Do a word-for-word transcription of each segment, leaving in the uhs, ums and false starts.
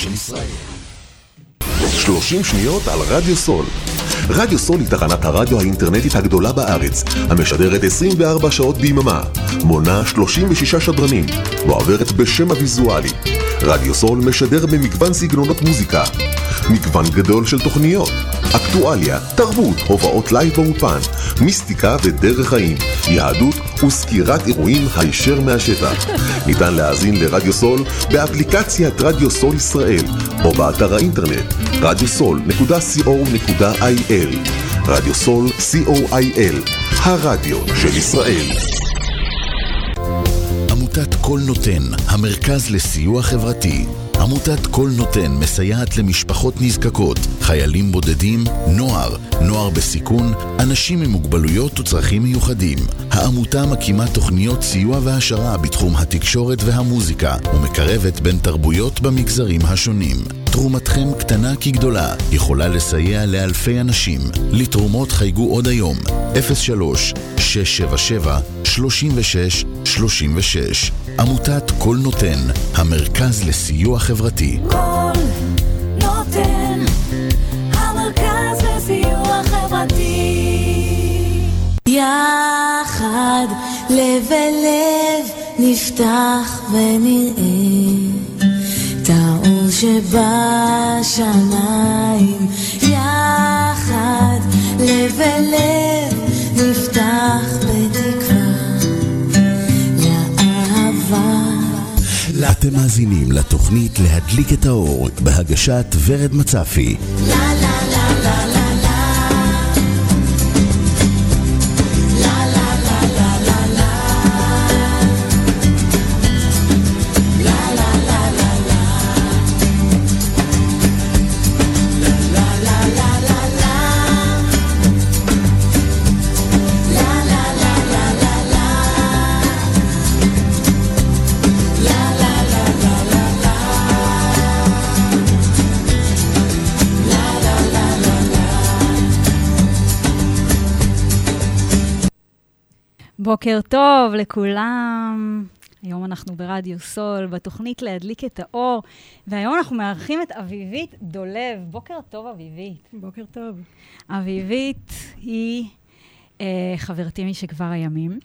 של ישראל. שלושים שניות על רדיו סול. רדיו סול היא תחנת הרדיו האינטרנטית הגדולה בארץ, המשדרת עשרים וארבע שעות ביממה, מונה שלושים ושישה שדרנים, ועוברת בשם הוויזואלי. רדיו סול משדר במגוון סגנונות מוזיקה, מגוון גדול של תוכניות, אקטואליה, תרבות, הופעות לייב באופן, מיסטיקה ודרך חיים, יהדות וסקירת אירועים הישר מהשטח. ניתן להאזין לרדיו סול באפליקציית רדיו סול ישראל, או באתר האינטרנט רדיו סול נקודה סי או נקודה איי אל. רדיו סול סי או איי אל, הרדיו של ישראל. עמותת כל נותן, המרכז לסיוע חברתי. עמותת כל נותן מסייעת למשפחות נזקקות, חיילים בודדים, נוער, נוער בסיכון, אנשים עם מוגבלויות וצרכים מיוחדים. העמותה מקימה תוכניות סיוע והשרה בתחום התקשורת והמוזיקה, ומקרבת בין תרבויות במגזרים השונים. תרומתכם קטנה כגדולה, יכולה לסייע לאלפי אנשים. לתרומות חייגו עוד היום, אפס שלוש שש שבע שבע שלושים ושש שלושים ושש. עמותת כל נותן, המרכז לסיוע חברתי. כל נותן, המרכז לסיוע חברתי. יחד לב אל לב נפתח ונראה את האור שבשמיים. יחד לב אל לב נפתח בתקווה לאהבה. אתם מאזינים לתוכנית להדליק את האור בהגשת ורד מצפי. לה לה לה לה לה בוקר טוב לכולם. היום אנחנו ברדיו סול, בתוכנית להדליק את האור, והיום אנחנו מארחים את אביבית דולב. בוקר טוב, אביבית. בוקר טוב. אביבית היא אה, חברתי משכבר הימים.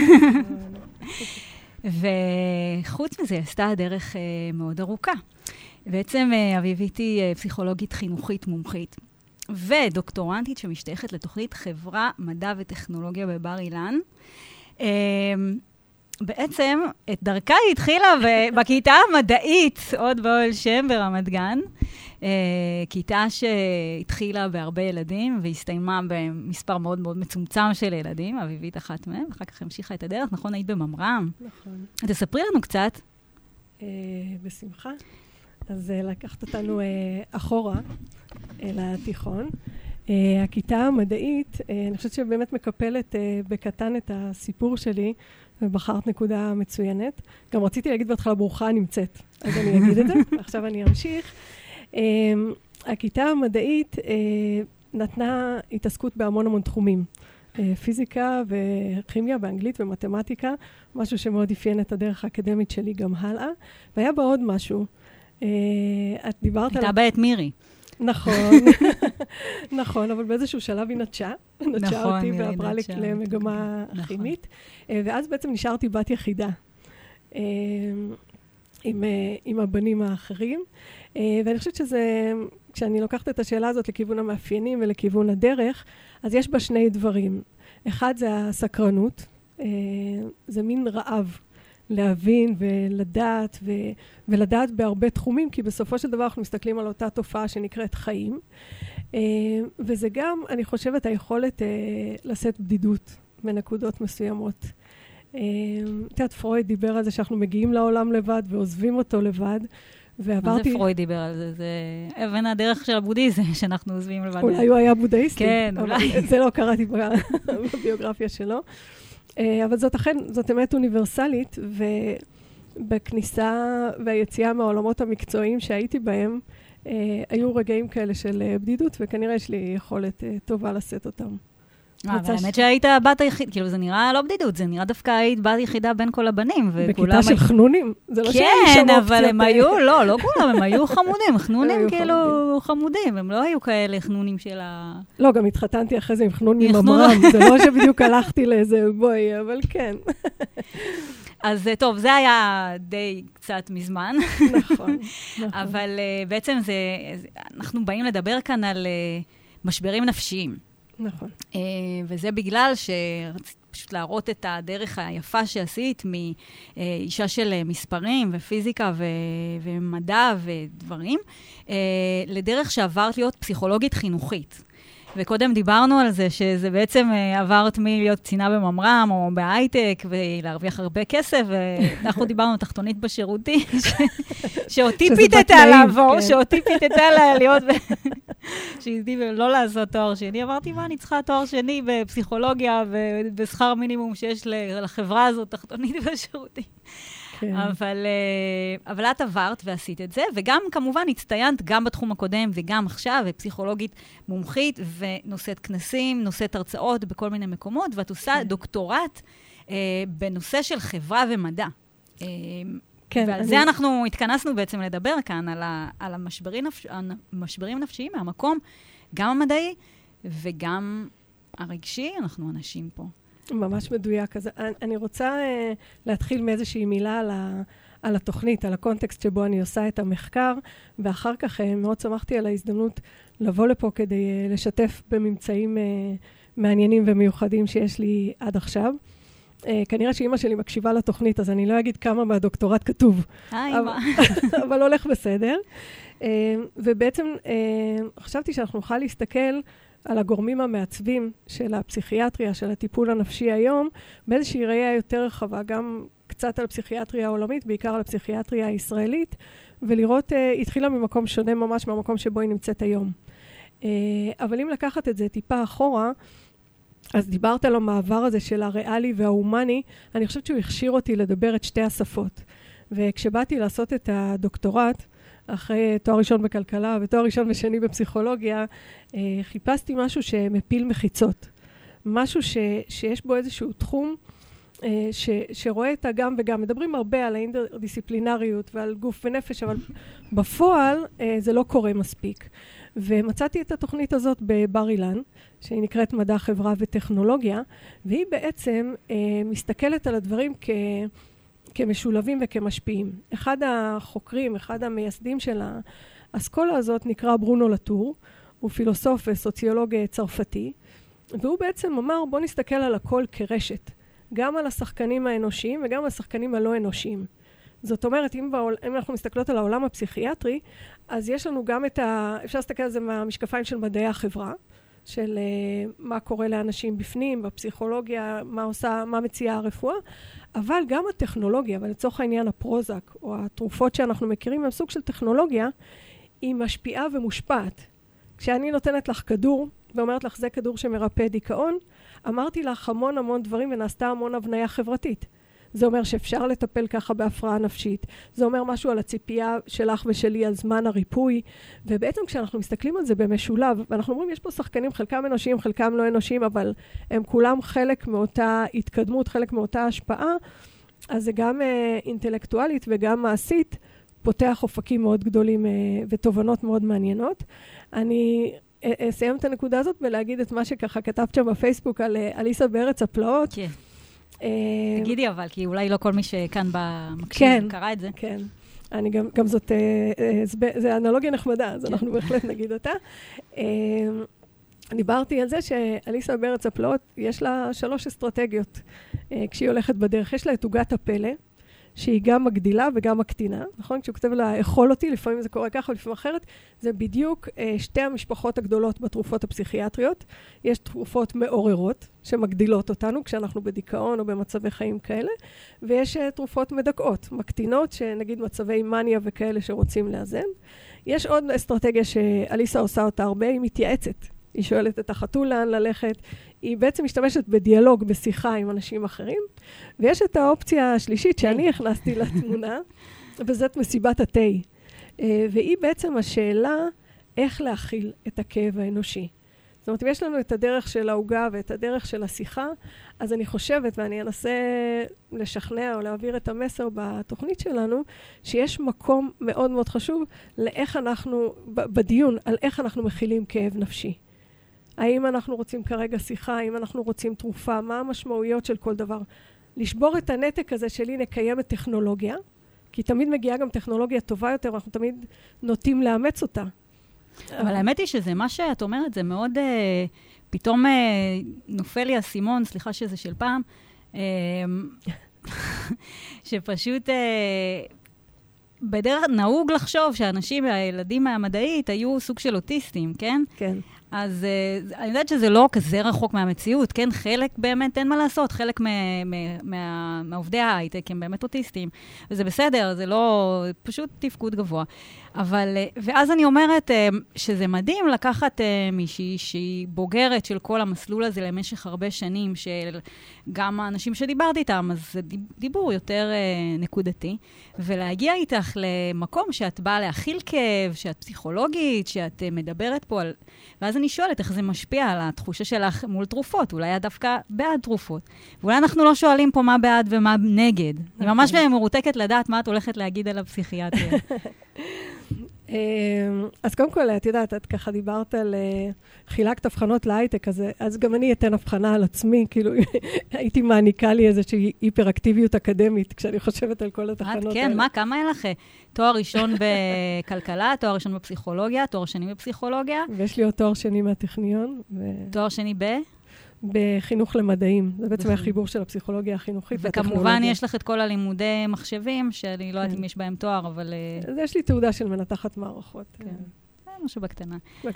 וחוץ מזה, עשתה דרך אה, מאוד ארוכה. בעצם אה, אביבית היא אה, פסיכולוגית חינוכית מומחית, ודוקטורנטית שמשתייכת לתוכנית חברה, מדע וטכנולוגיה בבר אילן. בעצם את דרכה היא התחילה בכיתה המדעית, עוד באוהל שם ברמת גן. כיתה שהתחילה בהרבה ילדים, והסתיימה במספר מאוד מאוד מצומצם של ילדים, אביבית אחת מהם, ואחר כך המשיכה את הדרך. נכון, היית בממר"ם. נכון. תספרי לנו קצת. בשמחה. אז לקחת אותנו אחורה לתיכון. Uh, הכיתה המדעית, uh, אני חושבת שבאמת מקפלת uh, בקטן את הסיפור שלי, ובחרת נקודה מצוינת. גם רציתי להגיד בהתחלה ברוכה נמצאת, אז אני אגיד את זה, ועכשיו אני אמשיך. Uh, הכיתה המדעית uh, נתנה התעסקות בהמון המון תחומים. Uh, פיזיקה וכימיה ואנגלית ומתמטיקה, משהו שמאוד אפיין את הדרך האקדמית שלי גם הלאה. והיה בה עוד משהו. Uh, את דיברת על... הייתה בעת מירי. נכון, נכון, אבל באיזשהו שלב היא נטשה, נטשה אותי ועברה למגמה כימית, ואז בעצם נשארתי בת יחידה עם הבנים האחרים, ואני חושבת שזה, כשאני לוקחת את השאלה הזאת לכיוון המאפיינים ולכיוון הדרך, אז יש בה שני דברים. אחד זה הסקרנות, זה מין רעב. להבין ולדעת ו- ולדעת בהרבה תחומים, כי בסופו של דבר אנחנו מסתכלים על אותה תופעה שנקראת חיים. Uh, וזה גם, אני חושבת, היכולת uh, לשאת בדידות בנקודות מסוימות. תיאת פרויד דיבר על זה שאנחנו מגיעים לעולם לבד ועוזבים אותו לבד. מה זה פרויד דיבר על זה? זה אבן הדרך של הבודהיזם, שאנחנו עוזבים לבד. אולי הוא היה בודהיסטי. כן, אולי. זה לא קראתי בביוגרפיה שלו. אבל זאת אכן, זאת אמת אוניברסלית, ובכניסה והיציאה מהעולמות המקצועיים שהייתי בהם, היו רגעים כאלה של בדידות, וכנראה יש לי יכולת טובה לשאת אותם. האמת שהיית בת היחידה, כאילו זה נראה לא בדידות, זה נראה דווקא היית בת יחידה בין כל הבנים. בכיתה של חנונים, זה לא שהיה לי שם כן, אופציות. אבל הם היו, לא, לא כולם, הם היו חמודים, חנונים כאילו חמודים, הם לא היו כאלה חנונים של ה... לא, גם התחתנתי אחרי זה עם חנון מממרם, זה לא שבדיוק הלכתי לאיזה בואי, אבל כן. אז טוב, זה היה די קצת מזמן. נכון, נכון. אבל בעצם זה, אנחנו באים לדבר כאן על משברים נפשיים. נכון. וזה בגלל שרציתי פשוט להראות את הדרך היפה שעשית מאישה של מספרים ופיזיקה ו- ומדע ודברים, לדרך שעברת להיות פסיכולוגית חינוכית. וקודם דיברנו על זה, שזה בעצם עברת מלהיות קצינה בממר"ם או בהייטק, ולהרוויח הרבה כסף, ואנחנו דיברנו תחתונית בשירותי, שאותי פיתתה לעבור, שאותי פיתתה להיות, שהייתי לא לעשות תואר שני. אמרתי, מה, אני צריכה תואר שני בפסיכולוגיה, ובשכר מינימום שיש לחברה הזאת, תחתונית בשירותי. אבל, אבל את עברת ועשית את זה, וגם כמובן הצטיינת גם בתחום הקודם וגם עכשיו, ופסיכולוגית מומחית, ונושאת כנסים, נושאת הרצאות בכל מיני מקומות, ואת עושה דוקטורט אה, בנושא של חברה ומדע. אה, כן, ועל אני... זה אנחנו התכנסנו בעצם לדבר כאן, על, ה, על המשברים, נפש, המשברים נפשיים מהמקום, גם המדעי וגם הרגשי, אנחנו אנשים פה. ממש מדויק. אז אני רוצה uh, להתחיל מאיזושהי מילה על, ה, על התוכנית, על הקונטקסט שבו אני עושה את המחקר, ואחר כך uh, מאוד שמחתי על ההזדמנות לבוא לפה כדי uh, לשתף בממצאים uh, מעניינים ומיוחדים שיש לי עד עכשיו. Uh, כנראה שאמא שלי מקשיבה לתוכנית, אז אני לא אגיד כמה מהדוקטורט כתוב. היי, אמא. אבל הולך בסדר. Uh, ובעצם uh, חשבתי שאנחנו נוכל להסתכל על הגורמים המעצבים של הפסיכיאטריה, של הטיפול הנפשי היום, באיזושהי ראייה יותר רחבה, גם קצת על הפסיכיאטריה העולמית, בעיקר על הפסיכיאטריה הישראלית, ולראות, uh, התחילה ממקום שונה ממש מהמקום שבו היא נמצאת היום. Uh, אבל אם לקחת את זה טיפה אחורה, אז דיברת על המעבר הזה של הריאלי וההומני, אני חושבת שהוא הכשיר אותי לדבר את שתי השפות. וכשבאתי לעשות את הדוקטורט, אחרי תואר ראשון בכלכלה ותואר ראשון ושני בפסיכולוגיה, אה, חיפשתי משהו שמפיל מחיצות. משהו ש, שיש בו איזשהו תחום אה, ש, שרואה את הגם וגם. מדברים הרבה על האינטרדיסציפלינריות ועל גוף ונפש, אבל בפועל אה, זה לא קורה מספיק. ומצאתי את התוכנית הזאת בבר אילן, שהיא נקראת מדע, חברה וטכנולוגיה, והיא בעצם אה, מסתכלת על הדברים כ... כמשולבים וכמשפיעים. אחד החוקרים, אחד המייסדים של האסכולה הזאת נקרא ברונו לטור, הוא פילוסוף וסוציולוג צרפתי, והוא בעצם אמר, בוא נסתכל על הכל כרשת, גם על השחקנים האנושיים וגם על השחקנים הלא אנושיים. זאת אומרת, אם, בעול, אם אנחנו מסתכלות על העולם הפסיכיאטרי, אז יש לנו גם את ה... אפשר להסתכל על זה מהמשקפיים של מדעי החברה, של uh, מה קורה לאנשים בפנים, בפסיכולוגיה, מה עושה, מה מציעה הרפואה, אבל גם הטכנולוגיה, ולצורך העניין הפרוזק, או התרופות שאנחנו מכירים, הם סוג של טכנולוגיה, היא משפיעה ומושפעת. כשאני נותנת לך כדור, ואומרת לך, זה כדור שמרפא דיכאון, אמרתי לך המון המון דברים, ונעשתה המון הבניה חברתית. זה אומר שאפשר לטפל ככה בהפרעה נפשית. זה אומר משהו על הציפייה שלך ושלי על זמן הריפוי. ובעצם כשאנחנו מסתכלים על זה במשולב, ואנחנו אומרים, יש פה שחקנים, חלקם אנושיים, חלקם לא אנושיים, אבל הם כולם חלק מאותה התקדמות, חלק מאותה השפעה, אז זה גם uh, אינטלקטואלית וגם מעשית, פותח אופקים מאוד גדולים uh, ותובנות מאוד מעניינות. אני uh, אסיים את הנקודה הזאת ולהגיד את מה שככה כתבת שם בפייסבוק על uh, אליסה בארץ הפלאות. כן. תגידי אבל, כי אולי לא כל מי שכאן במקשיב קרא את זה. כן, אני גם, גם זאת, זה אנלוגיה נחמדה, אז אנחנו בהחלט נגיד אותה. דיברתי על זה שאליסה בארץ הפלאות, יש לה שלוש אסטרטגיות כשהיא הולכת בדרך. יש לה את עוגת הפלא, שהיא גם מגדילה וגם מקטינה, נכון? כשהוא כותב לה, אכול אותי, לפעמים זה קורה ככה, לפעמים אחרת, זה בדיוק אה, שתי המשפחות הגדולות בתרופות הפסיכיאטריות. יש תרופות מעוררות, שמגדילות אותנו, כשאנחנו בדיכאון או במצבי חיים כאלה, ויש אה, תרופות מדכאות, מקטינות, שנגיד מצבי מניה וכאלה שרוצים לאזן. יש עוד אסטרטגיה שאליסה עושה אותה הרבה, היא מתייעצת. היא שואלת את החתול לאן ללכת, היא בעצם משתמשת בדיאלוג, בשיחה עם אנשים אחרים, ויש את האופציה השלישית שאני הכנסתי לתמונה, וזאת מסיבת התה. והיא בעצם השאלה איך להכיל את הכאב האנושי. זאת אומרת, אם יש לנו את הדרך של ההוגה ואת הדרך של השיחה, אז אני חושבת, ואני אנסה לשכנע או להעביר את המסר בתוכנית שלנו, שיש מקום מאוד מאוד חשוב לאיך אנחנו, בדיון, על איך אנחנו מכילים כאב נפשי. האם אנחנו רוצים כרגע שיחה, האם אנחנו רוצים תרופה, מה המשמעויות של כל דבר. לשבור את הנתק הזה של הנה קיימת טכנולוגיה, כי תמיד מגיעה גם טכנולוגיה טובה יותר, ואנחנו תמיד נוטים לאמץ אותה. אבל האמת היא שזה מה שאת אומרת, זה מאוד, אה, פתאום אה, נופל לי הסימון, סליחה שזה של פעם, אה, שפשוט אה, בדרך נהוג לחשוב שאנשים, הילדים מהמדעית, היו סוג של אוטיסטים, כן? כן. אז uh, אני יודעת שזה לא כזה רחוק מהמציאות, כן? חלק באמת אין מה לעשות, חלק מה, מה, מה, מהעובדי ההייטק הם באמת אוטיסטים, וזה בסדר, זה לא, פשוט תפקוד גבוה. אבל, ואז אני אומרת uh, שזה מדהים לקחת uh, מישהי שהיא בוגרת של כל המסלול הזה למשך הרבה שנים, של גם האנשים שדיברתי איתם, אז זה דיבור יותר uh, נקודתי, ולהגיע איתך למקום שאת באה להכיל כאב, שאת פסיכולוגית, שאת uh, מדברת פה על... ואז אני שואלת איך זה משפיע על התחושה שלך מול תרופות, אולי את דווקא בעד תרופות. ואולי אנחנו לא שואלים פה מה בעד ומה נגד. אני ממש מרותקת לדעת מה את הולכת להגיד על הפסיכיאטריה. אז קודם כל, את יודעת, את ככה דיברת על חילקת הבחנות להייטק, אז גם אני אתן הבחנה על עצמי, כאילו הייתי מעניקה לי איזושהי היפראקטיביות אקדמית, כשאני חושבת על כל התחנות האלה. כן, מה, כמה אין לך? תואר ראשון בכלכלה, תואר ראשון בפסיכולוגיה, תואר שני בפסיכולוגיה. ויש לי עוד תואר שני מהטכניון. תואר שני ב? בחינוך למדעים. זה בעצם החיבור של הפסיכולוגיה החינוכית והטכנולוגיה. וכמובן יש לך את כל הלימודי מחשבים, שאני לא יודעת אם יש בהם תואר, אבל... אז יש לי תעודה של מנתחת מערכות. כן. משהו בקטנה.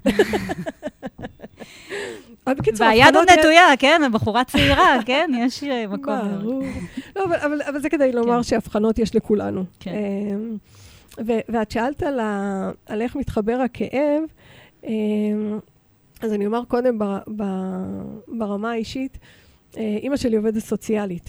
והיד עוד נטויה, כן? בחורה צעירה, כן? יש מקום. ברור. לא, אבל זה כדי לומר שהבחנות יש לכולנו. ואת שאלת על איך מתחבר הכאב, אז אני אומר קודם ברמה האישית, אמא שלי עובדת סוציאלית.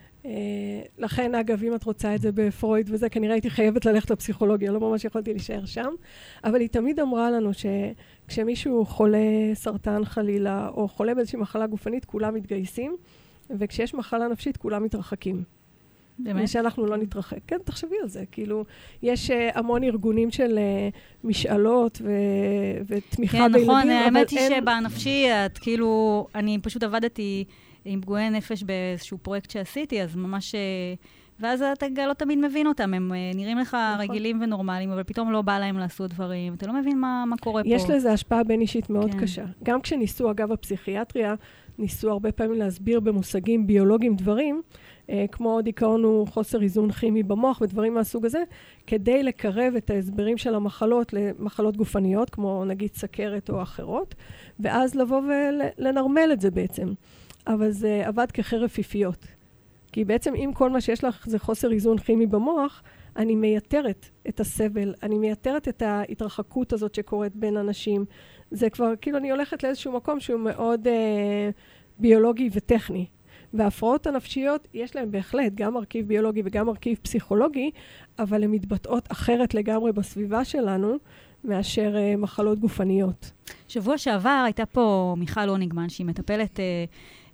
לכן, אגב, אם את רוצה את זה בפרויד וזה, כנראה הייתי חייבת ללכת לפסיכולוגיה, לא ממש יכולתי להישאר שם, אבל היא תמיד אמרה לנו שכשמישהו חולה סרטן חלילה, או חולה באיזושהי מחלה גופנית, כולם מתגייסים, וכשיש מחלה נפשית, כולם מתרחקים. באמת? ושאנחנו לא נתרחק. כן, תחשבי על זה. כאילו, יש uh, המון ארגונים של uh, משאלות ו- ותמיכה כן, בילדים. כן, נכון, האמת היא אין... שבנפשי, את כאילו, אני פשוט עבדתי עם פגועי נפש באיזשהו פרויקט שעשיתי, אז ממש... ואז אתה לא תמיד מבין אותם, הם נראים לך נכון. רגילים ונורמליים, אבל פתאום לא בא להם לעשות דברים, אתה לא מבין מה, מה קורה יש פה. יש לזה השפעה בין אישית מאוד כן. קשה. גם כשניסו, אגב, הפסיכיאטריה, ניסו הרבה פעמים להסביר במושגים ביולוגיים דברים, אה, כמו דיכאון הוא חוסר איזון כימי במוח ודברים מהסוג הזה, כדי לקרב את ההסברים של המחלות למחלות גופניות, כמו נגיד סכרת או אחרות, ואז לבוא ולנרמל את זה בעצם. אבל זה עבד כחרב פיפיות. כי בעצם אם כל מה שיש לך זה חוסר איזון כימי במוח, אני מייתרת את הסבל, אני מייתרת את ההתרחקות הזאת שקורית בין אנשים. זה כבר, כאילו אני הולכת לאיזשהו מקום שהוא מאוד אה, ביולוגי וטכני. וההפרעות הנפשיות, יש להם בהחלט גם מרכיב ביולוגי וגם מרכיב פסיכולוגי, אבל הן מתבטאות אחרת לגמרי בסביבה שלנו, מאשר אה, מחלות גופניות. שבוע שעבר הייתה פה מיכל אוניגמן, שהיא מטפלת... אה,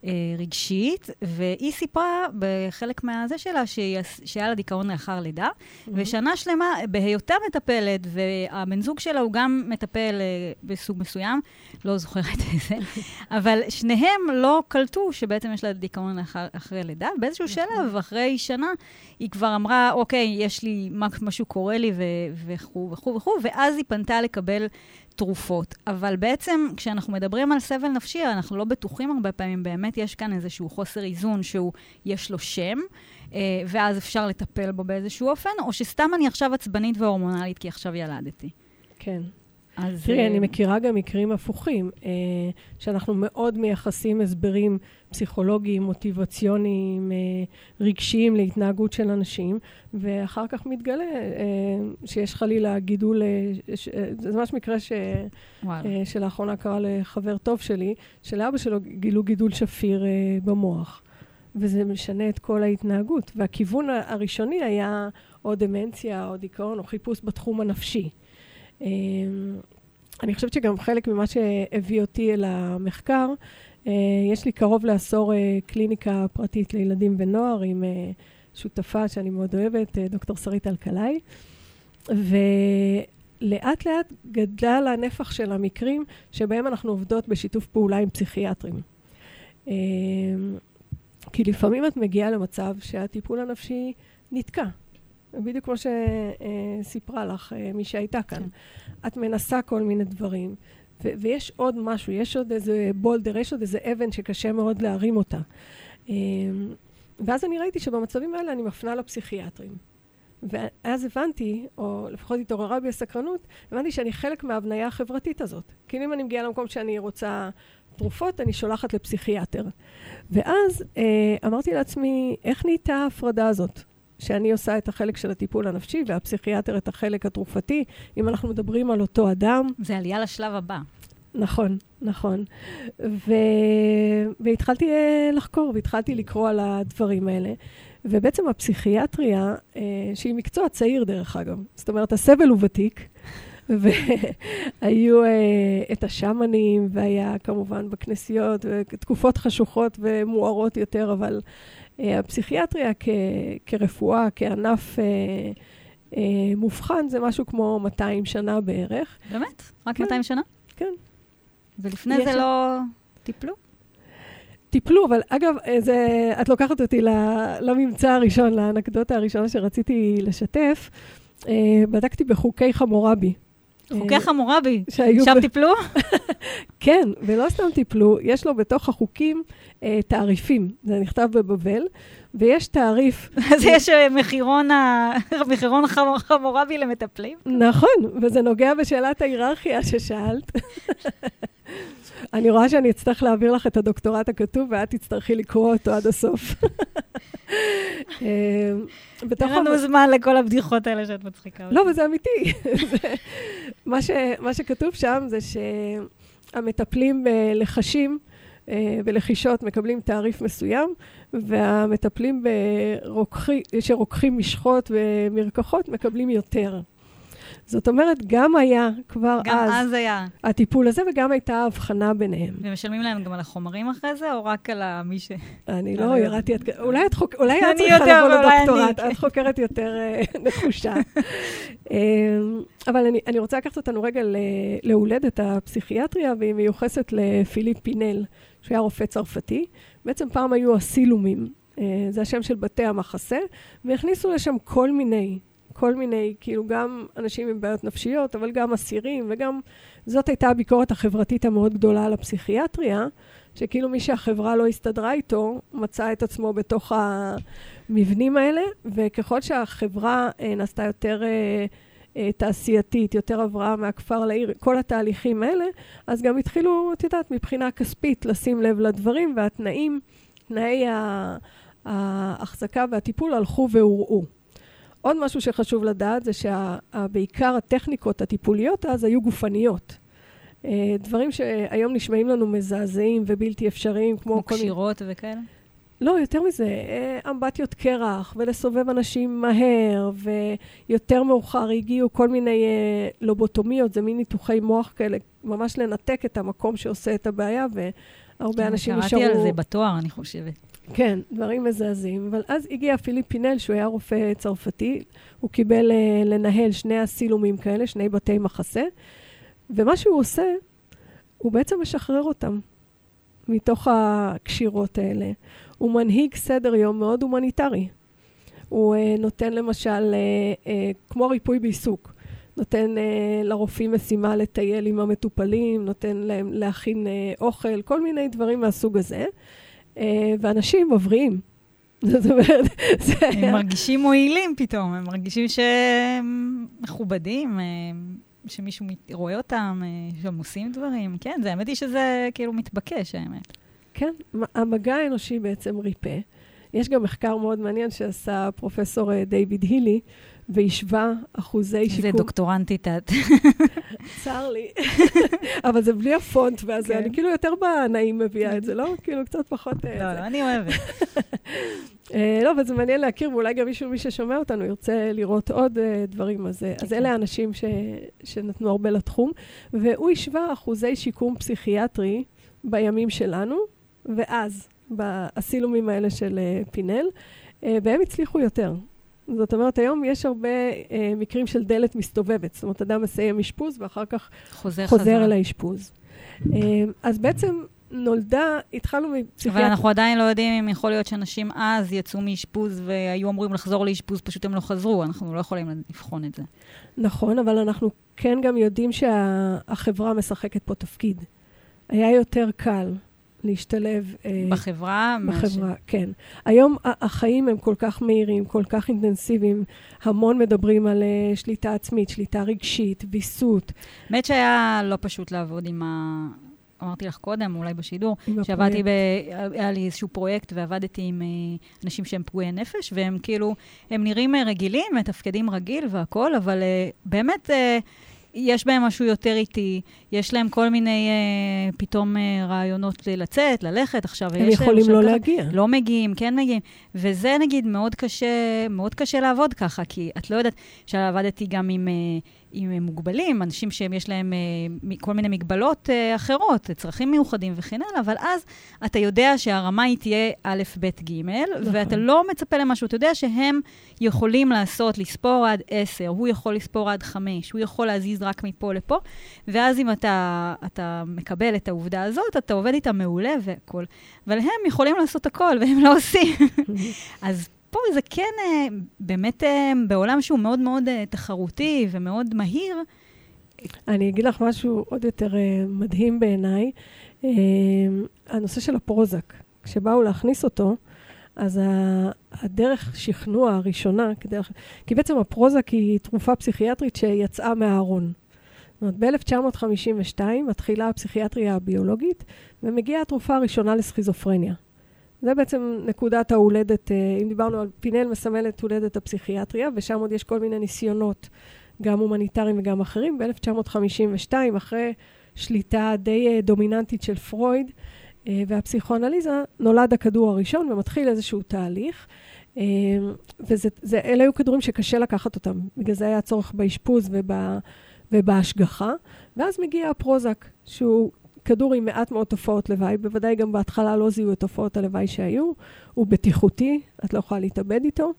רגשית, והיא סיפרה בחלק מהזה שלה שהיה לה דיכאון לאחר לידה, mm-hmm. ושנה שלמה בהיותה מטפלת, והבן זוג שלה הוא גם מטפל בסוג מסוים, לא זוכרת איזה, אבל שניהם לא קלטו שבעצם יש לה דיכאון לאחר, אחרי לידה, באיזשהו שלב, אחרי שנה, היא כבר אמרה, אוקיי, יש לי משהו קורה לי וכו' וכו' וכו', ואז היא פנתה לקבל תרופות. אבל בעצם, כשאנחנו מדברים על סבל נפשי, אנחנו לא בטוחים הרבה פעמים, באמת יש כאן איזשהו חוסר איזון שהוא, יש לו שם, ואז אפשר לטפל בו באיזשהו אופן, או שסתם אני עכשיו עצבנית והורמונלית, כי עכשיו ילדתי. כן. אז תראי, אני מכירה גם מקרים הפוכים, שאנחנו מאוד מייחסים הסברים פסיכולוגיים, מוטיבציוניים, רגשיים להתנהגות של אנשים, ואחר כך מתגלה שיש חלילה גידול, זה ממש מקרה ש... שלאחרונה קרה לחבר טוב שלי, שלאבא שלו גילו גידול שפיר במוח. וזה משנה את כל ההתנהגות. והכיוון הראשוני היה או דמנציה, או דיכאון, או חיפוש בתחום הנפשי. אני חושבת שגם חלק ממה שהביא אותי אל המחקר, יש לי קרוב לעשור קליניקה פרטית לילדים ונוער עם שותפה שאני מאוד אוהבת, דוקטור שרית אלקלעי, ולאט לאט גדל הנפח של המקרים שבהם אנחנו עובדות בשיתוף פעולה עם פסיכיאטרים. כי לפעמים את מגיעה למצב שהטיפול הנפשי נתקע. בדיוק כמו שסיפרה לך מי שהייתה כאן. את מנסה כל מיני דברים, ו- ויש עוד משהו, יש עוד איזה בולדר, יש עוד איזה אבן שקשה מאוד להרים אותה. ואז אני ראיתי שבמצבים האלה אני מפנה לפסיכיאטרים. ואז הבנתי, או לפחות התעוררה בי הסקרנות, הבנתי שאני חלק מההבניה החברתית הזאת. כי אם אני מגיעה למקום שאני רוצה תרופות, אני שולחת לפסיכיאטר. ואז אמרתי לעצמי, איך נהייתה ההפרדה הזאת? שאני עושה את החלק של הטיפול הנפשי, והפסיכיאטר את החלק התרופתי, אם אנחנו מדברים על אותו אדם. זה עלייה לשלב הבא. נכון, נכון. ו... והתחלתי לחקור, והתחלתי לקרוא על הדברים האלה. ובעצם הפסיכיאטריה, שהיא מקצוע צעיר דרך אגב, זאת אומרת, הסבל הוא ותיק, והיו את השמנים, והיה כמובן בכנסיות, תקופות חשוכות ומוארות יותר, אבל הפסיכיאטריה כ- כרפואה, כענף אה, אה, מובחן, זה משהו כמו מאתיים שנה בערך. באמת? רק כן. מאתיים שנה? כן. ולפני זה לא טיפלו? טיפלו, אבל אגב, זה, את לוקחת אותי לממצא הראשון, לאנקדוטה הראשונה שרציתי לשתף. אה, בדקתי בחוקי חמורבי. חוקי חמורבי? שם ב... טיפלו? כן, ולא סתם טיפלו, יש לו בתוך החוקים אה, תעריפים, זה נכתב בבבל, ויש תעריף... אז יש מחירון, ה... מחירון חמורבי למטפלים? נכון, וזה נוגע בשאלת ההיררכיה ששאלת. אני רואה שאני אצטרך להעביר לך את הדוקטורט הכתוב, ואת תצטרכי לקרוא אותו עד הסוף. אין לנו זמן לכל הבדיחות האלה שאת מצחיקה אותי. לא, וזה אמיתי. מה שכתוב שם זה שהמטפלים בלחשים ולחישות מקבלים תעריף מסוים, והמטפלים שרוקחים משחות ומרקחות מקבלים יותר. זאת אומרת, גם היה כבר גם אז, אז היה. הטיפול הזה, וגם הייתה הבחנה ביניהם. ומשלמים להם גם על החומרים אחרי זה, או רק על מי ש... אני לא ירדתי עד... אולי את חוק... אולי את צריכה לבוא לדוקטורט, את חוקרת יותר נחושה. אבל אני, אני רוצה לקחת אותנו רגע להולדת הפסיכיאטריה, והיא מיוחסת לפיליפ פינל, שהוא היה רופא צרפתי. בעצם פעם היו הסילומים, זה השם של בתי המחסה, והכניסו לשם כל מיני... כל מיני, כאילו גם אנשים עם בעיות נפשיות, אבל גם אסירים, וגם זאת הייתה הביקורת החברתית המאוד גדולה על הפסיכיאטריה, שכאילו מי שהחברה לא הסתדרה איתו, מצא את עצמו בתוך המבנים האלה, וככל שהחברה אה, נעשתה יותר אה, אה, תעשייתית, יותר עברה מהכפר לעיר, כל התהליכים האלה, אז גם התחילו, את יודעת, מבחינה כספית, לשים לב לדברים, והתנאים, תנאי ההחזקה והטיפול הלכו והוראו. עוד משהו שחשוב לדעת זה שבעיקר הטכניקות הטיפוליות אז היו גופניות. דברים שהיום נשמעים לנו מזעזעים ובלתי אפשריים, כמו קשירות וכאלה? לא, יותר מזה, אמבטיות קרח ולסובב אנשים מהר, ויותר מאוחר הגיעו כל מיני לובוטומיות, זה מין ניתוחי מוח כאלה, ממש לנתק את המקום שעושה את הבעיה, והרבה אנשים נשארו... קראתי על זה בתואר, אני חושבת. כן, דברים מזעזעים. אבל אז הגיע פיליפ פינל, שהוא היה רופא צרפתי, הוא קיבל לנהל שני הסילומים כאלה, שני בתי מחסה, ומה שהוא עושה, הוא בעצם משחרר אותם מתוך הקשירות האלה. הוא מנהיג סדר יום מאוד הומניטרי. הוא uh, נותן למשל, uh, uh, כמו ריפוי בעיסוק, נותן uh, לרופאים משימה לטייל עם המטופלים, נותן להם להכין uh, אוכל, כל מיני דברים מהסוג הזה. Uh, ואנשים מבריאים. זאת אומרת, זה הם היה... מרגישים מועילים פתאום, הם מרגישים שהם מכובדים, שמישהו רואה אותם, שהם עושים דברים. כן, זה האמת היא שזה כאילו מתבקש, האמת. כן, המגע האנושי בעצם ריפא. יש גם מחקר מאוד מעניין שעשה פרופסור דיוויד הילי, והשווה אחוזי שיקום. זה דוקטורנטית את. צר לי. אבל זה בלי הפונט, ואז אני כאילו יותר בנעים מביאה את זה, לא? כאילו קצת פחות... לא, לא, אני אוהבת. לא, אבל זה מעניין להכיר, ואולי גם מישהו, מי ששומע אותנו, ירצה לראות עוד דברים. אז אלה האנשים שנתנו הרבה לתחום, והוא השווה אחוזי שיקום פסיכיאטרי בימים שלנו, ואז, בסילומים האלה של פינל, והם הצליחו יותר. זאת אומרת, היום יש הרבה אה, מקרים של דלת מסתובבת. זאת אומרת, אדם מסיים אשפוז, ואחר כך חוזר, חוזר חזר. אל האשפוז. אה, אז בעצם נולדה, התחלנו מפסיכיאטר. אבל אנחנו עדיין לא יודעים אם יכול להיות שאנשים אז יצאו מאשפוז, והיו אמורים לחזור לאשפוז, פשוט הם לא חזרו. אנחנו לא יכולים לבחון את זה. נכון, אבל אנחנו כן גם יודעים שהחברה משחקת פה תפקיד. היה יותר קל להשתלב... בחברה? בחברה, כן. היום החיים הם כל כך מהירים, כל כך אינטנסיביים, המון מדברים על שליטה עצמית, שליטה רגשית, ויסות. באמת שהיה לא פשוט לעבוד עם ה... אמרתי לך קודם, אולי בשידור, שעבדתי ב... היה לי איזשהו פרויקט ועבדתי עם אנשים שהם פגועי נפש, והם כאילו, הם נראים רגילים, מתפקדים רגיל והכל, אבל באמת... יש בהם משהו יותר איטי, יש להם כל מיני אה, פתאום אה, רעיונות לצאת, ללכת, עכשיו... הם יכולים לא להגיע. לא מגיעים, כן מגיעים. וזה נגיד מאוד קשה, מאוד קשה לעבוד ככה, כי את לא יודעת, שעבדתי גם עם, אה, עם מוגבלים, אנשים שיש להם אה, כל מיני מגבלות אה, אחרות, צרכים מיוחדים וכן הלאה, אבל אז אתה יודע שהרמה היא תהיה א', ב', ג', נכון. ואתה לא מצפה למשהו, אתה יודע שהם יכולים לעשות, לספור עד עשר, הוא יכול לספור עד חמש, הוא יכול להזיז רק מפה לפה, ואז אם אתה, אתה מקבל את העובדה הזאת, אתה עובד איתה מעולה והכל. אבל הם יכולים לעשות הכל, והם לא עושים. אז פה זה כן, באמת, בעולם שהוא מאוד מאוד תחרותי ומאוד מהיר. אני אגיד לך משהו עוד יותר מדהים בעיניי. הנושא של הפרוזק, כשבאו להכניס אותו, אז הדרך שכנוע הראשונה, כי בעצם הפרוזק היא תרופה פסיכיאטרית שיצאה מהארון. זאת אומרת, ב-אלף תשע מאות חמישים ושתיים מתחילה הפסיכיאטריה הביולוגית, ומגיעה התרופה הראשונה לסכיזופרניה. זה בעצם נקודת ההולדת, אם דיברנו על פינל מסמלת הולדת הפסיכיאטריה, ושם עוד יש כל מיני ניסיונות, גם הומניטריים וגם אחרים. ב-אלף תשע מאות חמישים ושתיים, אחרי שליטה די דומיננטית של פרויד, והפסיכואנליזה, נולד הכדור הראשון ומתחיל איזשהו תהליך, ואלה היו כדורים שקשה לקחת אותם. בגלל זה היה צורך באשפוז ובא, ובהשגחה, ואז מגיע הפרוזק, שהוא כדור עם מעט מאוד תופעות לוואי, בוודאי גם בהתחלה לא זיהו את תופעות הלוואי שהיו, הוא בטיחותי, את לא יכולה להתאבד איתו,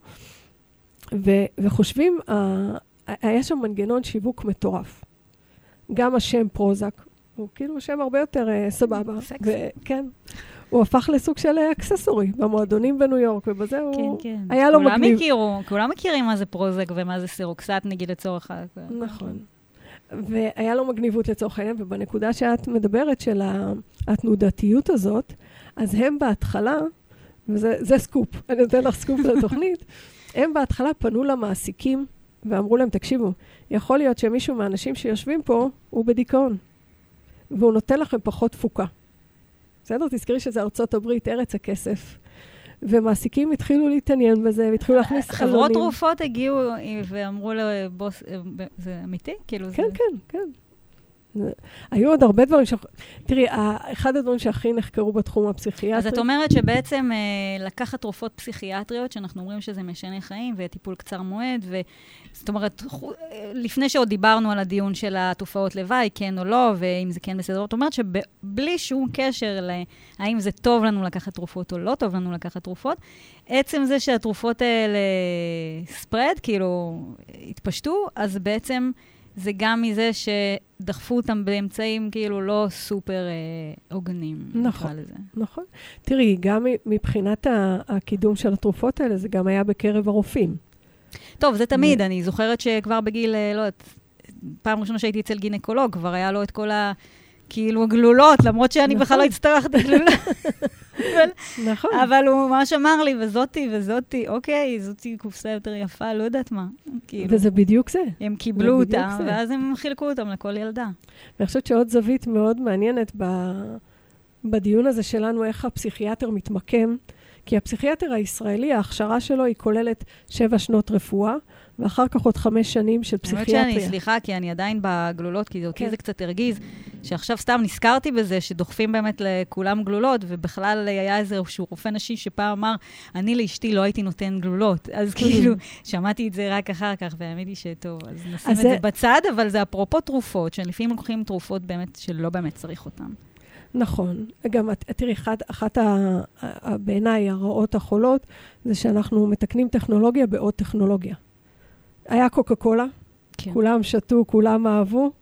ו- וחושבים, ה- היה שם מנגנון שיווק מטורף. גם השם פרוזק, הוא כאילו שם הרבה יותר uh, סבבה. וכן, הוא הפך לסוג של אקססורי, במועדונים בניו יורק, ובזה כן, הוא כן. היה לו כולם מגניב. הכירו, כולם מכירים מה זה פרוזק ומה זה סירוקסט, נגיד לצורך ה... נכון. והיה לו מגניבות לצורך העניין, ובנקודה שאת מדברת של התנודתיות הזאת, אז הם בהתחלה, וזה זה סקופ, אני נותן לך סקופ לתוכנית, הם בהתחלה פנו למעסיקים, ואמרו להם, תקשיבו, יכול להיות שמישהו מהאנשים שיושבים פה, הוא בדיכאון, והוא נותן לכם פחות תפוקה. בסדר? תזכרי שזה ארצות הברית, ארץ הכסף. ומעסיקים התחילו להתעניין בזה, והתחילו להכניס חלונים. חברות תרופות הגיעו ואמרו לו, בוס, זה אמיתי? כאילו כן, זה... כן, כן. היו עוד הרבה דברים ש... תראי, אחד הדברים שהכי נחקרו בתחום הפסיכיאטרי... אז את אומרת שבעצם אה, לקחת תרופות פסיכיאטריות, שאנחנו אומרים שזה משנה חיים, וטיפול קצר מועד, ו... זאת אומרת, לפני שעוד דיברנו על הדיון של התופעות לוואי, כן או לא, ואם זה כן בסדר, זאת אומרת שבלי שום קשר להאם זה טוב לנו לקחת תרופות או לא טוב לנו לקחת תרופות, עצם זה שהתרופות האלה ספרד, כאילו, התפשטו, אז בעצם... זה גם מזה שדחפו אותם באמצעים כאילו לא סופר הוגנים. נכון, נכון. תראי, גם מבחינת הקידום של התרופות האלה, זה גם היה בקרב הרופאים. טוב, זה תמיד. אני זוכרת שכבר בגיל, לא יודעת, פעם ראשונה שהייתי אצל גינקולוג, כבר היה לו את כל ה... כאילו הגלולות, למרות שאני בכלל לא הצטרכתי גלולות. נכון. אבל הוא ממש אמר לי, וזאתי, וזאתי, אוקיי, זאתי קופסה יותר יפה, לא יודעת מה. וזה בדיוק זה. הם קיבלו אותם, ואז הם חילקו אותם לכל ילדה. ואני חושבת שעוד זווית מאוד מעניינת בדיון הזה שלנו, איך הפסיכיאטר מתמקם, כי הפסיכיאטר הישראלי, ההכשרה שלו היא כוללת שבע שנות רפואה, ואחר כך עוד חמש שנים של פסיכיאטריה. האמת שאני, סליחה, כי אני עדיין בגלולות, כי אותי זה קצת הרגיז, שעכשיו סתם נזכרתי בזה, שדוחפים באמת לכולם גלולות, ובכלל היה איזשהו רופא נשי שפעם אמר, אני לאשתי לא הייתי נותן גלולות. אז כאילו, שמעתי את זה רק אחר כך, והאמת היא שטוב, אז נשים את זה בצד, אבל זה אפרופו תרופות, שלפעמים לוקחים תרופות באמת, שלא באמת צריך אותן. נכון. גם, תראי, אחת בעיניי הרעות החולות, זה שאנחנו מתקנים טכנולוגיה בעוד טכנולוגיה. היה קוקה קולה, כן. כולם שתו, כולם אהבו,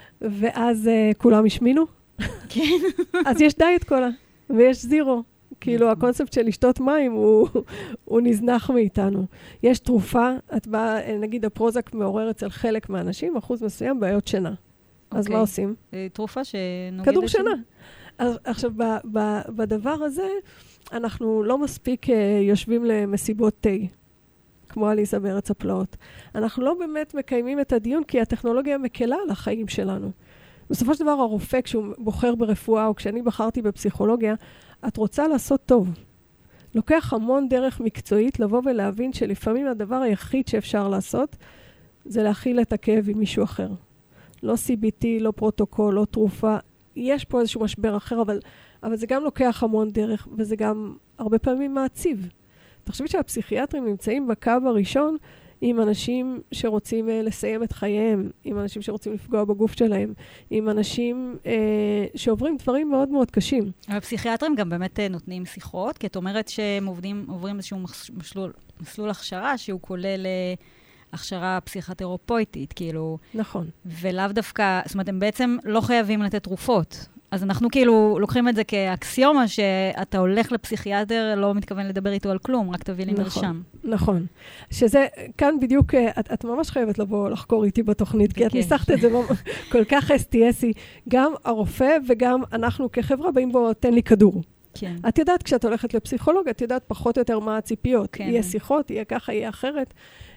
ואז uh, כולם השמינו. כן. אז יש דיאט קולה, ויש זירו. כאילו, הקונספט של לשתות מים הוא, הוא נזנח מאיתנו. יש תרופה, את באה, נגיד, הפרוזק מעורר אצל חלק מהאנשים, אחוז מסוים, בעיות שינה. אז okay. מה עושים? תרופה שנוגדת... כדור שינה. אז, עכשיו, ב, ב, בדבר הזה, אנחנו לא מספיק uh, יושבים למסיבות תה. כמו אליסה בארץ הפלאות. אנחנו לא באמת מקיימים את הדיון, כי הטכנולוגיה מקלה על החיים שלנו. בסופו של דבר, הרופא, כשהוא בוחר ברפואה, או כשאני בחרתי בפסיכולוגיה, את רוצה לעשות טוב. לוקח המון דרך מקצועית לבוא ולהבין שלפעמים הדבר היחיד שאפשר לעשות, זה להכיל את הכאב עם מישהו אחר. לא סי בי טי, לא פרוטוקול, לא תרופה. יש פה איזשהו משבר אחר, אבל, אבל זה גם לוקח המון דרך, וזה גם הרבה פעמים מעציב. תחשבי שהפסיכיאטרים נמצאים בקו הראשון עם אנשים שרוצים אה, לסיים את חייהם, עם אנשים שרוצים לפגוע בגוף שלהם, עם אנשים אה, שעוברים דברים מאוד מאוד קשים. הפסיכיאטרים גם באמת אה, נותנים שיחות, כי את אומרת שהם עובדים, עוברים איזשהו מסלול, מסלול הכשרה שהוא כולל אה, הכשרה פסיכותרפויטית, כאילו. נכון. ולאו דווקא, זאת אומרת, הם בעצם לא חייבים לתת תרופות. אז אנחנו כאילו לוקחים את זה כאקסיומה, שאתה הולך לפסיכיאטר, לא מתכוון לדבר איתו על כלום, רק תביא לי מרשם. נכון. שזה, כאן בדיוק, את, את ממש חייבת לבוא לחקור איתי בתוכנית, כי את ניסחת את זה כל כך אס טי אסי, גם הרופא וגם אנחנו כחברה באים בו, תן לי כדור. כן. את יודעת, כשאת הולכת לפסיכולוג, את יודעת פחות או יותר מה הציפיות. כן. יהיה שיחות, יהיה ככה, יהיה אחרת.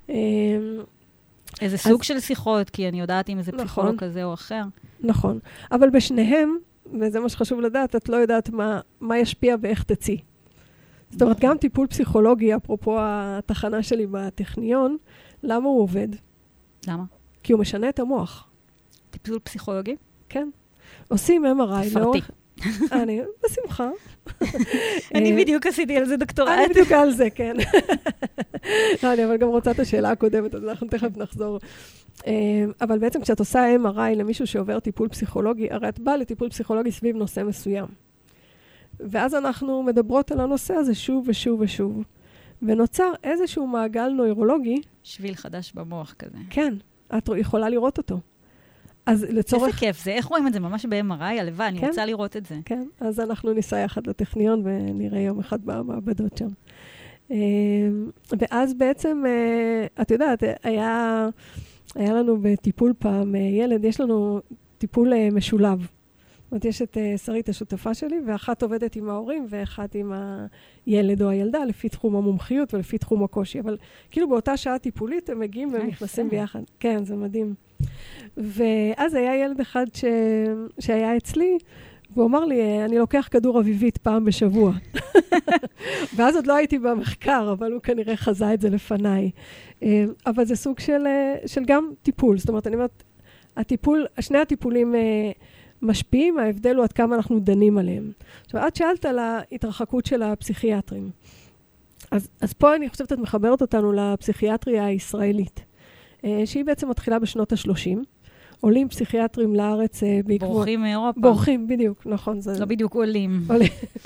איזה סוג של שיחות, כי אני יודעת אם זה פסיכולוג כזה או אחר. נכון. אבל בשניהם, וזה מה שחשוב לדעת, את לא יודעת מה, מה ישפיע ואיך תציא. זאת אומרת, גם טיפול פסיכולוגי, אפרופו התחנה שלי בטכניון, למה הוא עובד? למה? כי הוא משנה את המוח. טיפול פסיכולוגי? כן. עושים אם אר איי. תפרטי. אני, בשמחה. אני בדיוק עשיתי על זה דוקטורט. אני בדיוק על זה, כן. לא, אני אבל גם רוצה את השאלה הקודמת, אז אנחנו תכף נחזור. אבל בעצם כשאת עושה אם אר איי למישהו שעובר טיפול פסיכולוגי, הרי את באה לטיפול פסיכולוגי סביב נושא מסוים. ואז אנחנו מדברות על הנושא הזה שוב ושוב ושוב. ונוצר איזשהו מעגל נוירולוגי. שביל חדש במוח כזה. כן, את יכולה לראות אותו. אז לצורך... איזה כיף, זה איך רואים את זה ממש ב-אם אר איי? הלוואי, אני רוצה לראות את זה. כן, אז אנחנו ניסע יחד לטכניון ונראה יום אחד במעבדות שם. ואז בעצם, את יודעת, היה, היה לנו בטיפול פעם ילד, יש לנו טיפול משולב. זאת אומרת, יש את שרית השותפה שלי, ואחת עובדת עם ההורים, ואחת עם הילד או הילדה, לפי תחום המומחיות ולפי תחום הקושי. אבל כאילו באותה שעה טיפולית, הם מגיעים ונכנסים ביחד. כן, זה מדהים. ואז היה ילד אחד ש... שהיה אצלי, והוא אמר לי, אני לוקח כדור אביבית פעם בשבוע. ואז עוד לא הייתי במחקר, אבל הוא כנראה חזה את זה לפניי. אבל זה סוג של, של גם טיפול. זאת אומרת, אני אומרת, הטיפול, שני הטיפולים משפיעים, ההבדל הוא עד כמה אנחנו דנים עליהם. עכשיו, את שאלת על ההתרחקות של הפסיכיאטרים. אז, אז פה אני חושבת, את מחברת אותנו לפסיכיאטריה הישראלית. שהיא בעצם מתחילה בשנות ה-שלושים. עולים פסיכיאטרים לארץ בעקבות... בורחים מאירופה. בורחים, בדיוק, נכון. זה... לא בדיוק עולים. עולים.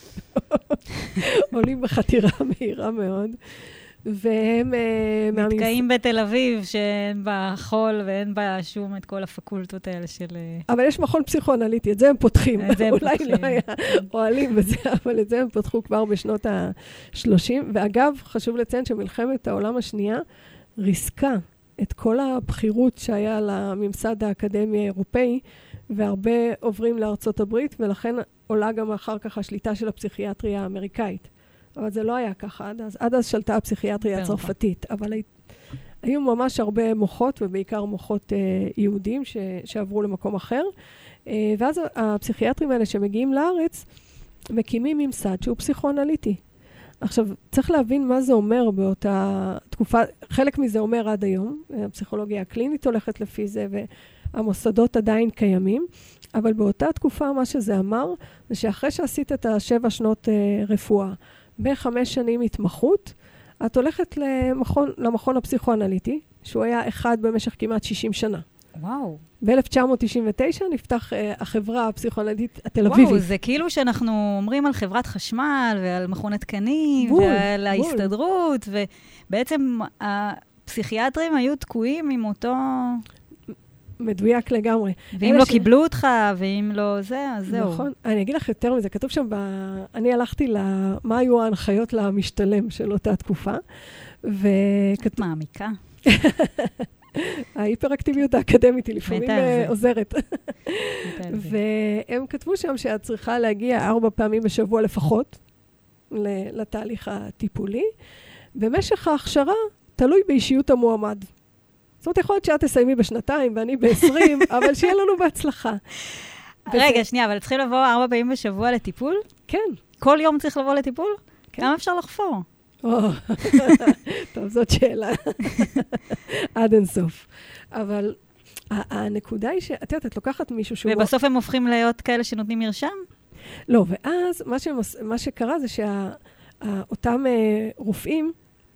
עולים בחתירה מהירה מאוד. והם... מתקעים בתל אביב, שאין בה חול ואין בה שום את כל הפקולטות האלה של... אבל יש מכון פסיכואנליטי, את זה הם פותחים. את זה הם אולי פותחים. לא היה אוהלים וזה, אבל את זה הם פתחו כבר בשנות ה-שלושים. ואגב, חשוב לציין שמלחמת העולם השנייה ריסקה את כל הבחירות שהיה לממסד האקדמי האירופאי, והרבה עוברים לארצות הברית, ולכן עולה גם אחר כך השליטה של הפסיכיאטריה האמריקאית. אבל זה לא היה ככה עד אז. עד אז שלטה הפסיכיאטריה הצרפתית, אבל היו ממש הרבה מוחות, ובעיקר מוחות אה, יהודים ש, שעברו למקום אחר. אה, ואז הפסיכיאטרים האלה שמגיעים לארץ, מקימים ממסד שהוא פסיכואנליטי. עכשיו, צריך להבין מה זה אומר באותה תקופה, חלק מזה אומר עד היום, הפסיכולוגיה הקלינית הולכת לפי זה, והמוסדות עדיין קיימים, אבל באותה תקופה מה שזה אמר, זה שאחרי שעשית את השבע שנות uh, רפואה, בחמש שנים התמחות, את הולכת למכון, למכון הפסיכואנליטי, שהוא היה אחד במשך כמעט שישים שנה. וואו. ב-אלף תשע מאות תשעים ותשע נפתח uh, החברה הפסיכואנליטית התל אביבית. וואו, זה כאילו שאנחנו אומרים על חברת חשמל ועל מכון התקנים בול, ועל בול. ההסתדרות, ובעצם הפסיכיאטרים היו תקועים עם אותו... מדויק לגמרי. ואם לא ש... קיבלו אותך, ואם לא זה, אז זהו. נכון. אני אגיד לך יותר מזה, כתוב שם, ב... אני הלכתי למה היו ההנחיות למשתלם של אותה תקופה, וכתוב... מעמיקה. ההיפראקטיביות האקדמית היא לפעמים עוזרת. והם כתבו שם שאת צריכה להגיע ארבע פעמים בשבוע לפחות לתהליך הטיפולי, ומשך ההכשרה תלוי באישיות המועמד. זאת אומרת, יכול להיות שאת תסיימי בשנתיים ואני בעשרים, אבל שיהיה לנו בהצלחה. רגע, שנייה, אבל צריכים לבוא ארבע פעמים בשבוע לטיפול? כן. כל יום צריך לבוא לטיפול? כמה אפשר לחפור? טוב, זאת שאלה. עד אינסוף. אבל הנקודה היא שאת יודעת, את לוקחת מישהו שהוא... ובסוף הם הופכים להיות כאלה שנותנים מרשם? לא, ואז מה שקרה זה שאותם רופאים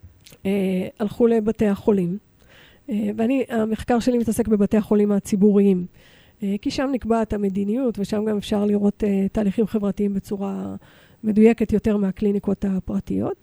הלכו לבתי החולים, ואני, המחקר שלי מתעסק בבתי החולים הציבוריים, כי שם נקבעת המדיניות, ושם גם אפשר לראות תהליכים חברתיים בצורה מדויקת יותר מהקליניקות הפרטיות.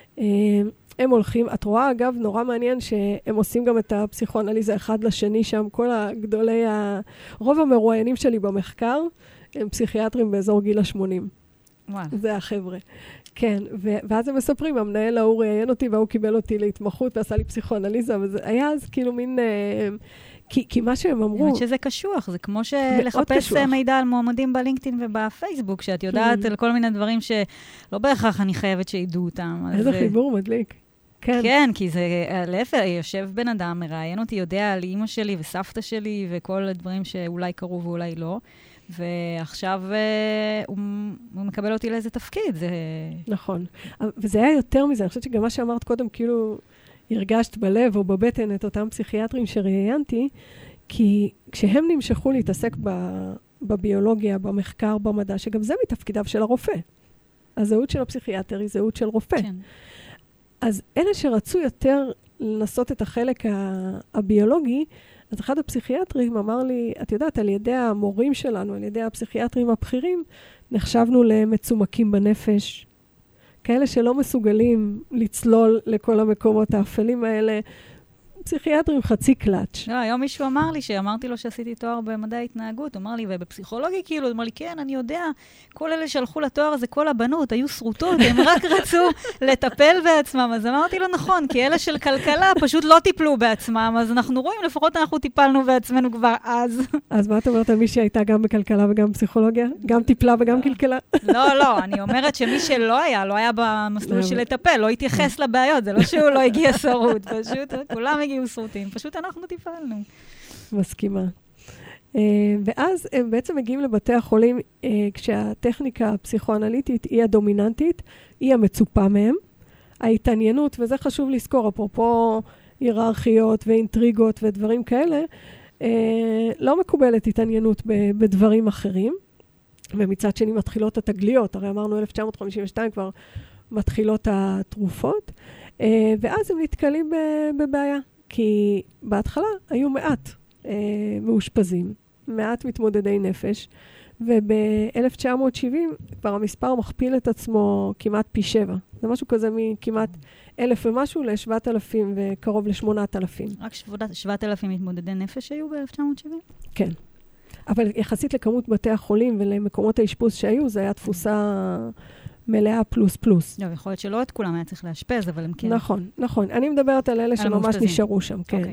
הם הולכים, את רואה אגב, נורא מעניין שהם עושים גם את הפסיכואנליזה אחד לשני שם, כל הגדולי, ה... רוב המרואיינים שלי במחקר, הם פסיכיאטרים באזור גיל ה-שמונים. וואו. זה החבר'ה. כן, ו- ואז הם מספרים, המנהל ההוא ראיין אותי, והוא קיבל אותי להתמחות, ועשה לי פסיכואנליזה, וזה היה אז כאילו מין... אה, כי, כי מה שהם אמרו... באמת שזה קשוח, זה כמו שלחפש מידע על מועמדים בלינקדאין ובפייסבוק, שאת יודעת על כל מיני דברים שלא בהכרח אני חייבת שידעו אותם. איזה חיבור מדליק. כן. כן, כי זה להפך, יושב בן אדם, מראיין אותי, יודע על אמא שלי וסבתא שלי, וכל הדברים שאולי קרו ואולי לא. ועכשיו הוא, הוא מקבל אותי לאיזה תפקיד. זה... נכון. וזה היה יותר מזה. אני חושבת שגם מה שאמרת קודם, כאילו הרגשת בלב או בבטן את אותם פסיכיאטרים שראיינתי, כי כשהם נמשכו להתעסק בביולוגיה, במחקר, במדע, שגם זה מתפקידיו של הרופא. הזהות של הפסיכיאטר היא זהות של רופא. כן. אז אלה שרצו יותר לנסות את החלק הביולוגי, אז אחד הפסיכיאטרים אמר לי, את יודעת, על ידי המורים שלנו, על ידי הפסיכיאטרים הבכירים, נחשבנו למצומקים בנפש. כאלה שלא מסוגלים לצלול לכל המקומות האפלים האלה, פסיכיאטרים חצי קלאץ'. לא, היום מישהו אמר לי, שאמרתי לו שעשיתי תואר במדעי ההתנהגות, הוא אמר לי, ובפסיכולוגיה כאילו, הוא אמר לי, כן, אני יודע, כל אלה שהלכו לתואר הזה, כל הבנות, היו שרוטות, הם רק רצו לטפל בעצמם, אז אמרתי לו, נכון, כי אלה של כלכלה פשוט לא טיפלו בעצמם, אז אנחנו רואים, לפחות אנחנו טיפלנו בעצמנו כבר אז. אז מה את אומרת על מי שהייתה גם בכלכלה וגם בפסיכולוגיה? גם טיפלה וגם כלכלה? לא, לא, אני אומרת שמי שלא היה, לא היה במסלול של לטפל, לא התייחס לבעיות, זה לא שהוא לא הגיע שרות, פשוט כולם הגיעו שרוטים, פשוט אנחנו טיפלנו. מסכימה. ואז הם בעצם מגיעים לבתי החולים, כשהטכניקה הפסיכואנליטית היא הדומיננטית, היא המצופה מהם. ההתעניינות, וזה חשוב לזכור, אפרופו היררכיות ואינטריגות ודברים כאלה, לא מקובלת התעניינות בדברים אחרים, ומצד שני מתחילות התגליות, הרי אמרנו אלף תשע מאות חמישים ושתיים כבר מתחילות התרופות, ואז הם נתקלים בבעיה, כי בהתחלה היו מעט מאושפזים, מעט מתמודדי נפש, וב-אלף תשע מאות שבעים כבר המספר מכפיל את עצמו כמעט פי שבע. זה משהו כזה מכמעט אלף ומשהו לשבעת אלפים וקרוב לשמונת אלפים. רק שבעת אלפים מתמודדי נפש היו ב-אלף תשע מאות שבעים? כן. אבל יחסית לכמות בתי החולים ולמקומות האשפוז שהיו, זה היה תפוסה מלאה פלוס פלוס. לא, יכול להיות שלא את כולם היה צריך לאשפז, אבל הם כן. נכון, נכון. אני מדברת על אלה שממש נשארו שם, כן.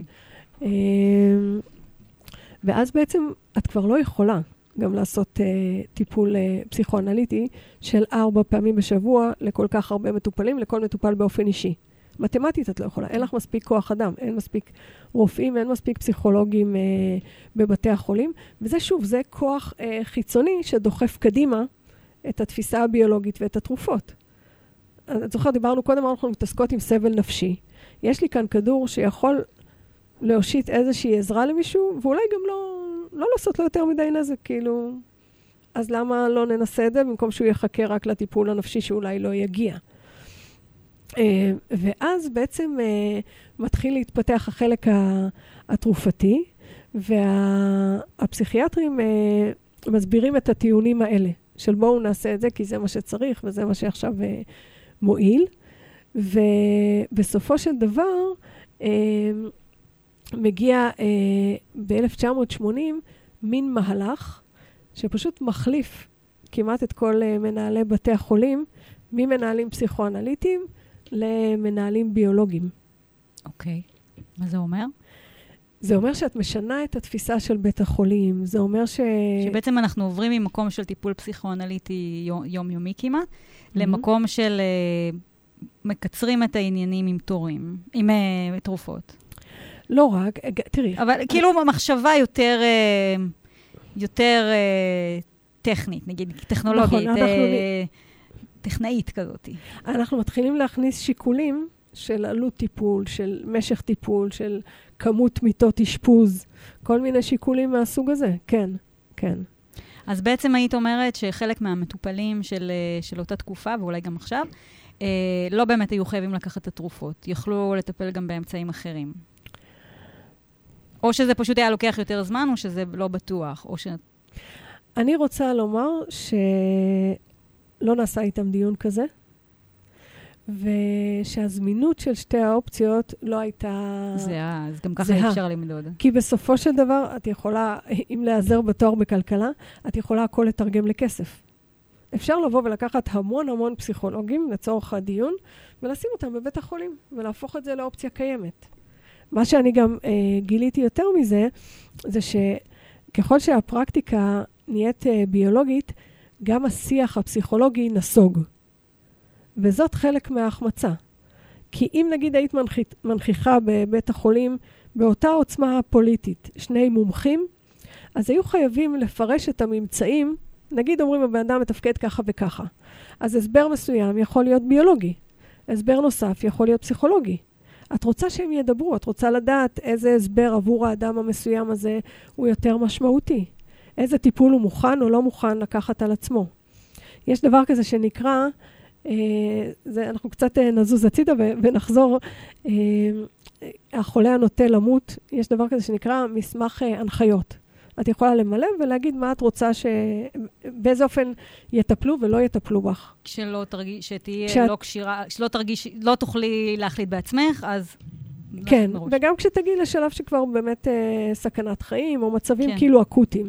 ואז בעצם את כבר לא יכולה גם לעשות טיפול פסיכואנליטי של ארבע פעמים בשבוע לכל כך הרבה מטופלים, לכל מטופל באופן אישי. מתמטית את לא יכולה, אין לך מספיק כוח אדם, אין מספיק רופאים, אין מספיק פסיכולוגים בבתי החולים, וזה שוב, זה כוח חיצוני שדוחף קדימה את התפיסה הביולוגית ואת התרופות. את זוכרת, דיברנו קודם, אנחנו מתעסקות עם סבל נפשי. יש לי כאן כדור שיכול להושיט איזושהי עזרה למישהו, ואולי גם לא, לא לעשות לו יותר מדי נזק, כאילו, אז למה לא ננסה את זה, במקום שהוא יחכה רק לטיפול הנפשי שאולי לא יגיע. ואז בעצם מתחיל להתפתח החלק התרופתי, והפסיכיאטרים מסבירים את הטיעונים האלה, של בואו נעשה את זה, כי זה מה שצריך, וזה מה שעכשיו מועיל. ובסופו של דבר, מגיע ב-אלף תשע מאות שמונים מין מהלך, שפשוט מחליף כמעט את כל מנהלי בתי החולים, ממנהלים פסיכואנליטיים למנהלים ביולוגיים. אוקיי. מה זה אומר? זה אומר שאת משנה את התפיסה של בית החולים. זה אומר ש... שבעצם אנחנו עוברים ממקום של טיפול פסיכואנליטי יומיומי כמעט, למקום של מקצרים את העניינים עם תורים, עם תרופות. לא רק, תראי. אבל כאילו מחשבה יותר, יותר טכנית, נגיד, טכנולוגית, טכנאית כזאת. אנחנו מתחילים להכניס שיקולים של עלות טיפול, של משך טיפול, של כמות מיטות אשפוז, כל מיני שיקולים מהסוג הזה. כן, כן. אז בעצם היית אומרת שחלק מהמטופלים של, של אותה תקופה, ואולי גם עכשיו, אה, לא באמת היו חייבים לקחת את התרופות. יכלו לטפל גם באמצעים אחרים. או שזה פשוט היה לוקח יותר זמן, או שזה לא בטוח, או ש... אני רוצה לומר שלא נעשה איתם דיון כזה, ושהזמינות של שתי האופציות לא הייתה... זהה, אז גם ככה אפשר למדוד. כי בסופו של דבר, את יכולה, אם להיעזר בתואר בכלכלה, את יכולה הכל לתרגם לכסף. אפשר לבוא ולקחת המון המון פסיכולוגים לצורך הדיון, ולשים אותם בבית החולים, ולהפוך את זה לאופציה קיימת. מה שאני גם אה, גיליתי יותר מזה, זה שככל שהפרקטיקה נהיית אה, ביולוגית, גם השיח הפסיכולוגי נסוג. וזאת חלק מההחמצה. כי אם נגיד היית מנחית, מנכיחה בבית החולים באותה עוצמה פוליטית, שני מומחים, אז היו חייבים לפרש את הממצאים, נגיד אומרים הבן אדם מתפקד ככה וככה. אז הסבר מסוים יכול להיות ביולוגי, הסבר נוסף יכול להיות פסיכולוגי. את רוצה שהם ידברו, את רוצה לדעת איזה הסבר עבור האדם המסוים הזה הוא יותר משמעותי. איזה טיפול הוא מוכן או לא מוכן לקחת על עצמו. יש דבר כזה שנקרא, אה, זה, אנחנו קצת נזוז הצידה ו- ונחזור, אה, החולה הנוטה למות, יש דבר כזה שנקרא מסמך אה, הנחיות. את יכולה למלא ולהגיד מה את רוצה ש... באיזה אופן יטפלו ולא יטפלו בך. שלא תרגיש, שתהיה כשאת... לא קשירה, שלא תרגיש, לא תוכלי להחליט בעצמך, אז... כן, וגם כשתגיעי לשלב שכבר באמת אה, סכנת חיים, או מצבים כן. כאילו אקוטיים.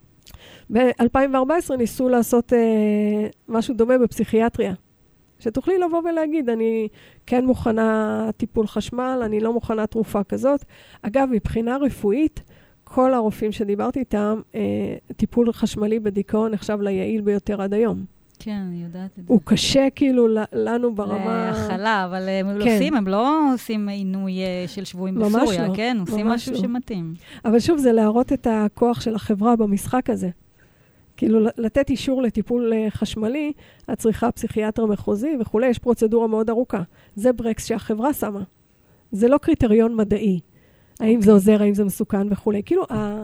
ב-אלפיים וארבע עשרה ניסו לעשות אה, משהו דומה בפסיכיאטריה. שתוכלי לבוא ולהגיד, אני כן מוכנה טיפול חשמל, אני לא מוכנה תרופה כזאת. אגב, מבחינה רפואית, כל הרופאים שדיברתי איתם, אה, טיפול חשמלי בדיכאון נחשב ליעיל ביותר עד היום. כן, אני יודעת את זה. הוא קשה כאילו לנו ברמה... להכלה, אבל הם כן. עושים, הם לא עושים עינוי של שבויים בסוריה, לא. כן? עושים משהו לא. שמתאים. אבל שוב, זה להראות את הכוח של החברה במשחק הזה. כאילו, לתת אישור לטיפול חשמלי, את צריכה פסיכיאטר מחוזי וכו', יש פרוצדורה מאוד ארוכה. זה ברקס שהחברה שמה. זה לא קריטריון מדעי. האם זה עוזר, האם זה מסוכן וכו'. כאילו,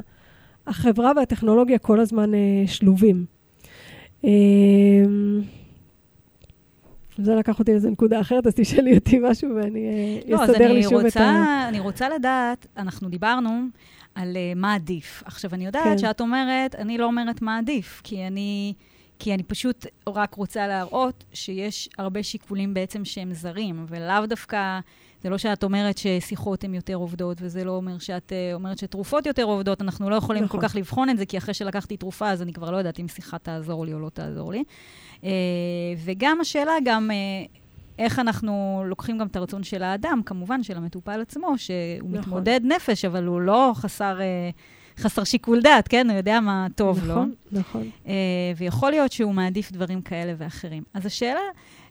החברה והטכנולוגיה כל הזמן שלובים. זה לקח אותי איזו נקודה אחרת, אז תשאלי אותי משהו ואני אסדר לי שוב את ה... אני רוצה לדעת, אנחנו דיברנו על מה עדיף. עכשיו, אני יודעת שאת אומרת, אני לא אומרת מה עדיף, כי אני... כי אני פשוט רק רוצה להראות שיש הרבה שיקולים בעצם שהם זרים, ולאו דווקא, זה לא שאת אומרת ששיחות הן יותר עובדות, וזה לא אומר שאת אומרת שתרופות יותר עובדות, אנחנו לא יכולים נכון. כל כך לבחון את זה, כי אחרי שלקחתי תרופה, אז אני כבר לא יודעת אם שיחה תעזור לי או לא תעזור לי. וגם השאלה גם, איך אנחנו לוקחים גם את הרצון של האדם, כמובן של המטופל עצמו, שהוא נכון. מתמודד נפש, אבל הוא לא חסר... חסר שיקול דעת, כן? הוא יודע מה טוב נכון, לו. נכון, נכון. Uh, ויכול להיות שהוא מעדיף דברים כאלה ואחרים. אז השאלה,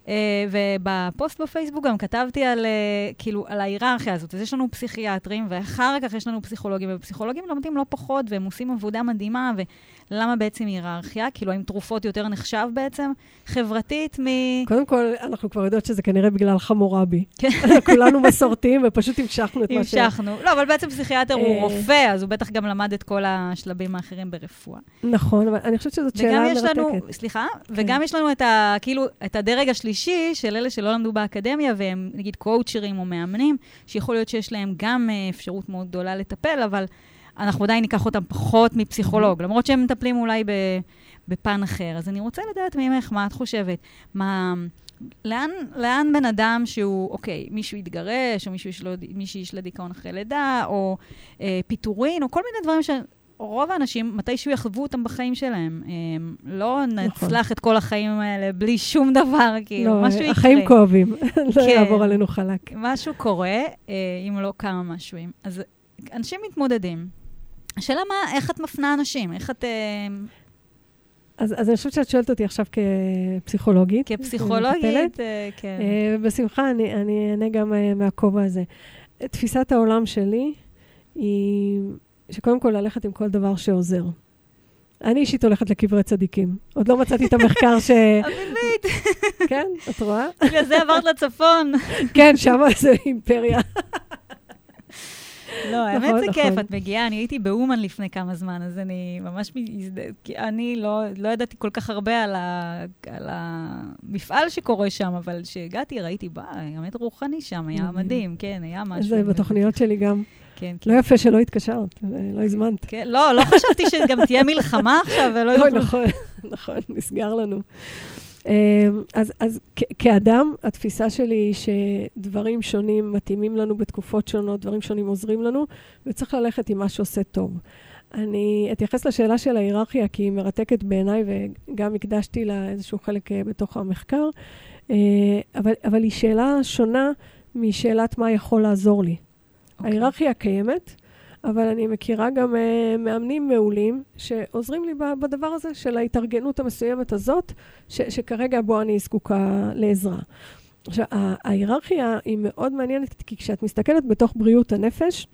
ובפוסט בפייסבוק גם כתבתי על, כאילו, על ההיררכיה הזאת. אז יש לנו פסיכיאטרים, ואחר כך יש לנו פסיכולוגים, ופסיכולוגים לומדים לא פחות, והם עושים עבודה מדהימה, ולמה בעצם היררכיה? כאילו, האם תרופות יותר נחשב בעצם חברתית מ... קודם כל, אנחנו כבר יודעות שזה כנראה בגלל חמורבי. כן. כולנו מסורתיים, ופשוט המשכנו את מה ש... המשכנו. לא, אבל בעצם פסיכיאטר הוא רופא, אז הוא בטח גם למד את כל השלבים האחרים ברפואה. נכון, אבל אני חושבת שזאת שאלה מרתקת. סליחה, וגם יש לנו את ה, כאילו, את הדרג השלישי של אלה שלא למדו באקדמיה, והם נגיד קואוצ'רים או מאמנים, שיכול להיות שיש להם גם אפשרות מאוד גדולה לטפל, אבל אנחנו עדיין ניקח אותם פחות מפסיכולוג, למרות שהם מטפלים אולי בפן אחר. אז אני רוצה לדעת ממך מה את חושבת, מה... לאן, לאן בן אדם שהוא, אוקיי, מישהו יתגרש, או מישהו יש לו, מישהו יש לדיכאון אחרי לידה, או אה, פיטורין, או כל מיני דברים שרוב האנשים, מתישהו יחוו אותם בחיים שלהם. אה, לא נצלח נכון. את כל החיים האלה בלי שום דבר, כאילו, לא, משהו יקרה. החיים כואבים, כן, לא יעבור עלינו חלק. משהו קורה, אה, אם לא כמה משהוים. אז אנשים מתמודדים. השאלה מה, איך את מפנה אנשים? איך את... אה, אז, אז אני חושבת שאת שואלת אותי עכשיו כפסיכולוגית. כפסיכולוגית, כן. בשמחה, אני, אני אענה גם מהכובע הזה. תפיסת העולם שלי היא שקודם כל ללכת עם כל דבר שעוזר. אני אישית הולכת לקברי צדיקים. עוד לא מצאתי את המחקר ש... אביבית. כן, את רואה? בגלל זה עברת לצפון. כן, שם זה אימפריה. לא, האמת זה כיף, את מגיעה, אני הייתי באומן לפני כמה זמן, אז אני ממש, אני לא ידעתי כל כך הרבה על המפעל שקורה שם, אבל כשהגעתי ראיתי, בה, האמת רוחני שם, היה מדהים, כן, היה משהו. זה בתוכניות שלי גם. לא יפה שלא התקשרת, לא הזמנת. לא, לא חשבתי שגם תהיה מלחמה עכשיו, ולא יוכלו. נכון, נכון, נסגר לנו. אז, אז כאדם, התפיסה שלי היא שדברים שונים מתאימים לנו בתקופות שונות, דברים שונים עוזרים לנו, וצריך ללכת עם מה שעושה טוב. אני אתייחס לשאלה של ההיררכיה, כי היא מרתקת בעיניי, וגם הקדשתי לה איזשהו חלק בתוך המחקר, אבל, אבל היא שאלה שונה משאלת מה יכול לעזור לי. Okay. ההיררכיה קיימת, אבל אני מכירה גם uh, מאמנים מעולים שעוזרים לי בדבר הזה של ההתארגנות המסוימת הזאת, ש- שכרגע בו אני זקוקה לעזרה. עכשיו, ההיררכיה היא מאוד מעניינת, כי כשאת מסתכלת בתוך בריאות הנפש,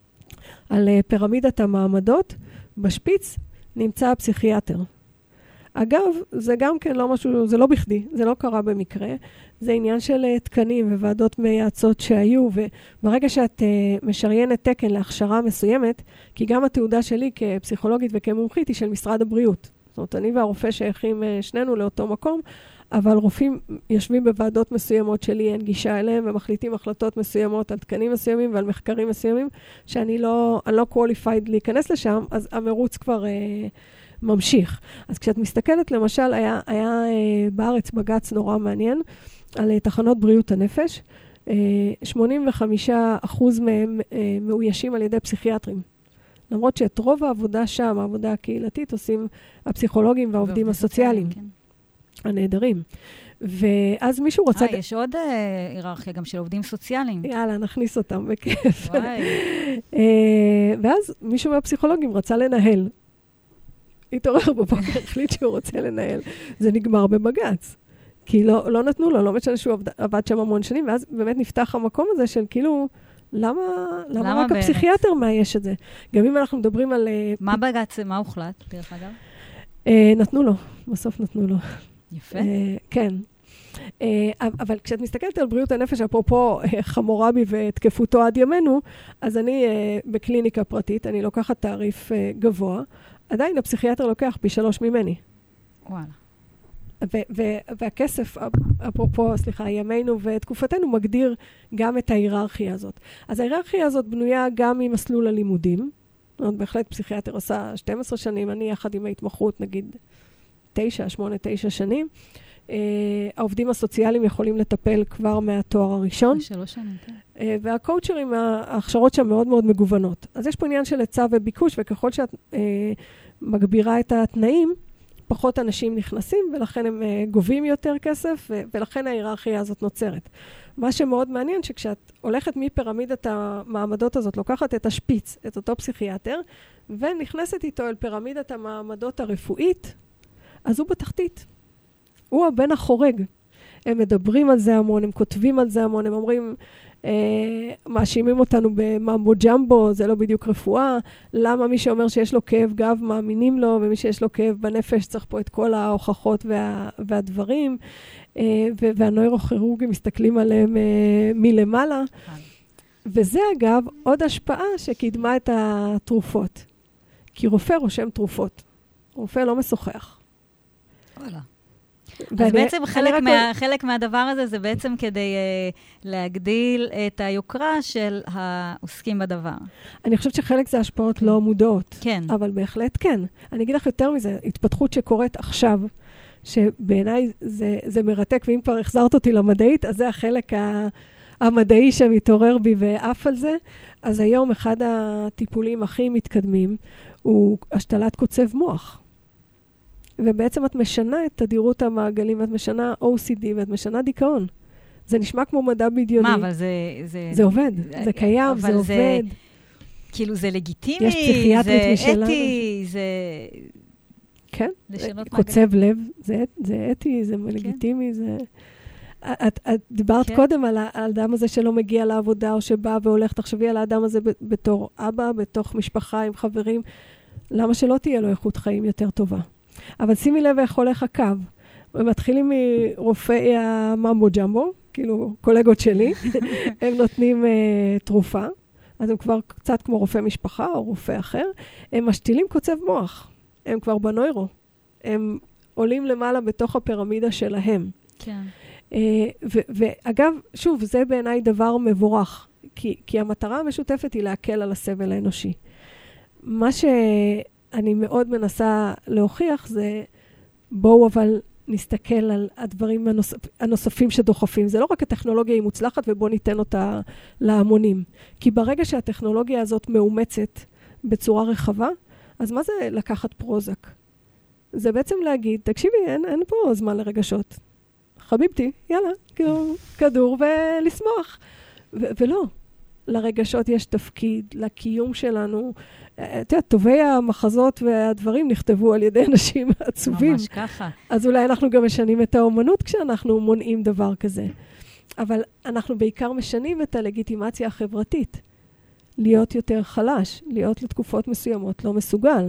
על uh, פירמידת המעמדות, בשפיץ נמצא הפסיכיאטר. אגב, זה גם כן לא משהו, זה לא בכדי, זה לא קרה במקרה, זה עניין של תקנים וועדות מייעצות שהיו, וברגע שאת uh, משריינת תקן להכשרה מסוימת, כי גם התעודה שלי כפסיכולוגית וכמומחית היא של משרד הבריאות. זאת אומרת, אני והרופא שייכים uh, שנינו לאותו מקום, אבל רופאים יושבים בוועדות מסוימות שלי, אין גישה אליהם, ומחליטים החלטות מסוימות על תקנים מסוימים ועל מחקרים מסוימים, שאני לא, אני לא qualified להיכנס לשם, אז המרוץ כבר... Uh, ממשיך. אז כשאת מסתכלת, למשל, היה, היה אה, בארץ בגץ נורא מעניין, על אה, תחנות בריאות הנפש, אה, שמונים וחמישה אחוז מהם אה, מאוישים על ידי פסיכיאטרים. למרות שאת רוב העבודה שם, העבודה הקהילתית, עושים הפסיכולוגים והעובדים הסוציאליים. כן. הנהדרים. ואז מישהו רוצה... אה, יש עוד אה, היררכיה גם של עובדים סוציאליים. יאללה, נכניס אותם בכיף. וואי. אה, ואז מישהו מהפסיכולוגים רצה לנהל. התעורר בבוקר, החליט שהוא רוצה לנהל. זה נגמר בבגץ. כי לא, לא נתנו לו, לא משנה שהוא עבד, עבד שם המון שנים, ואז באמת נפתח המקום הזה של כאילו, למה, למה, למה רק באמת? הפסיכיאטר מה יש את זה? גם אם אנחנו מדברים על... מה בגץ, מה הוחלט, דרך אגב? אה, נתנו לו, בסוף נתנו לו. יפה. אה, כן. אה, אבל כשאת מסתכלת על בריאות הנפש, אפרופו אה, חמורבי ותקפותו עד ימינו, אז אני אה, בקליניקה פרטית, אני לוקחת תעריף אה, גבוה, עדיין הפסיכיאטר לוקח פי שלוש ממני. וואלה. ו- ו- והכסף, אפרופו, סליחה, ימינו ותקופתנו, מגדיר גם את ההיררכיה הזאת. אז ההיררכיה הזאת בנויה גם ממסלול הלימודים. בהחלט פסיכיאטר עושה שתים עשרה שנים, אני יחד עם ההתמחות, נגיד תשע, שמונה, תשע שנים. Uh, העובדים הסוציאליים יכולים לטפל כבר מהתואר הראשון. שלוש שנים, כן. Uh, והקואוצ'רים, ההכשרות שם מאוד מאוד מגוונות. אז יש פה עניין של היצע וביקוש, וככל שאת uh, מגבירה את התנאים, פחות אנשים נכנסים, ולכן הם uh, גובים יותר כסף, ו- ולכן ההיררכיה הזאת נוצרת. מה שמאוד מעניין, שכשאת הולכת מפירמידת המעמדות הזאת, לוקחת את השפיץ, את אותו פסיכיאטר, ונכנסת איתו אל פירמידת המעמדות הרפואית, אז הוא בתחתית. הוא הבן החורג. הם מדברים על זה המון, הם כותבים על זה המון, הם אומרים, אה, מאשימים אותנו בממבו ג'מבו, זה לא בדיוק רפואה, למה מי שאומר שיש לו כאב גב מאמינים לו, ומי שיש לו כאב בנפש צריך פה את כל ההוכחות וה, והדברים, אה, והנוירוכירורגים מסתכלים עליהם אה, מלמעלה, וזה אגב עוד השפעה שקידמה את התרופות, כי רופא רושם תרופות, רופא לא משוחח. וואלה. אז בעצם חלק, מה, חלק מהדבר הזה זה בעצם כדי uh, להגדיל את היוקרה של העוסקים בדבר. אני חושבת שחלק זה השפעות לא מודעות. כן. אבל בהחלט כן. אני אגיד לך יותר מזה, התפתחות שקורית עכשיו, שבעיניי זה, זה מרתק, ואם כבר החזרת אותי למדעית, אז זה החלק ה, המדעי שמתעורר בי ואף על זה. אז היום אחד הטיפולים הכי מתקדמים הוא השתלת קוצב מוח. ובעצם את משנה את תדירות המעגלים, ואת משנה או סי די, ואת משנה דיכאון. זה נשמע כמו מדע בדיוני. מה, אבל זה... זה, זה עובד, זה קיים, זה עובד. זה, כאילו זה לגיטימי, יש פסיכיאטרית משלנו. זה אתי, זה... כן, לשנות קוצב לב, זה, זה אתי, זה כן. לגיטימי, זה... את, את דיברת כן. קודם על האדם הזה שלא מגיע לעבודה, או שבא והולך, תחשבי על האדם הזה בתור אבא, בתוך משפחה עם חברים, למה שלא תהיה לו איכות חיים יותר טובה? אבל שימי לב איך הולך הקו. הם מתחילים מרופאי הממבו ג'מבו, כאילו קולגות שלי, הם נותנים uh, תרופה, אז הם כבר קצת כמו רופא משפחה או רופא אחר, הם משתילים קוצב מוח, הם כבר בנוירו, הם עולים למעלה בתוך הפירמידה שלהם. כן. Uh, ו- ואגב, שוב, זה בעיניי דבר מבורך, כי, כי המטרה המשותפת היא להקל על הסבל האנושי. מה ש... אני מאוד מנסה להוכיח, זה בואו אבל נסתכל על הדברים הנוספ, הנוספים שדוחפים. זה לא רק הטכנולוגיה היא מוצלחת ובואו ניתן אותה להמונים. כי ברגע שהטכנולוגיה הזאת מאומצת בצורה רחבה, אז מה זה לקחת פרוזק? זה בעצם להגיד, תקשיבי, אין, אין פה זמן לרגשות. חביבתי, יאללה, כאילו, כדור ולשמוח. ו- ולא, לרגשות יש תפקיד, לקיום שלנו, את יודעת, טובי המחזות והדברים נכתבו על ידי אנשים עצובים. ממש ככה. אז אולי אנחנו גם משנים את האומנות כשאנחנו מונעים דבר כזה. אבל אנחנו בעיקר משנים את הלגיטימציה החברתית. להיות יותר חלש, להיות לתקופות מסוימות לא מסוגל.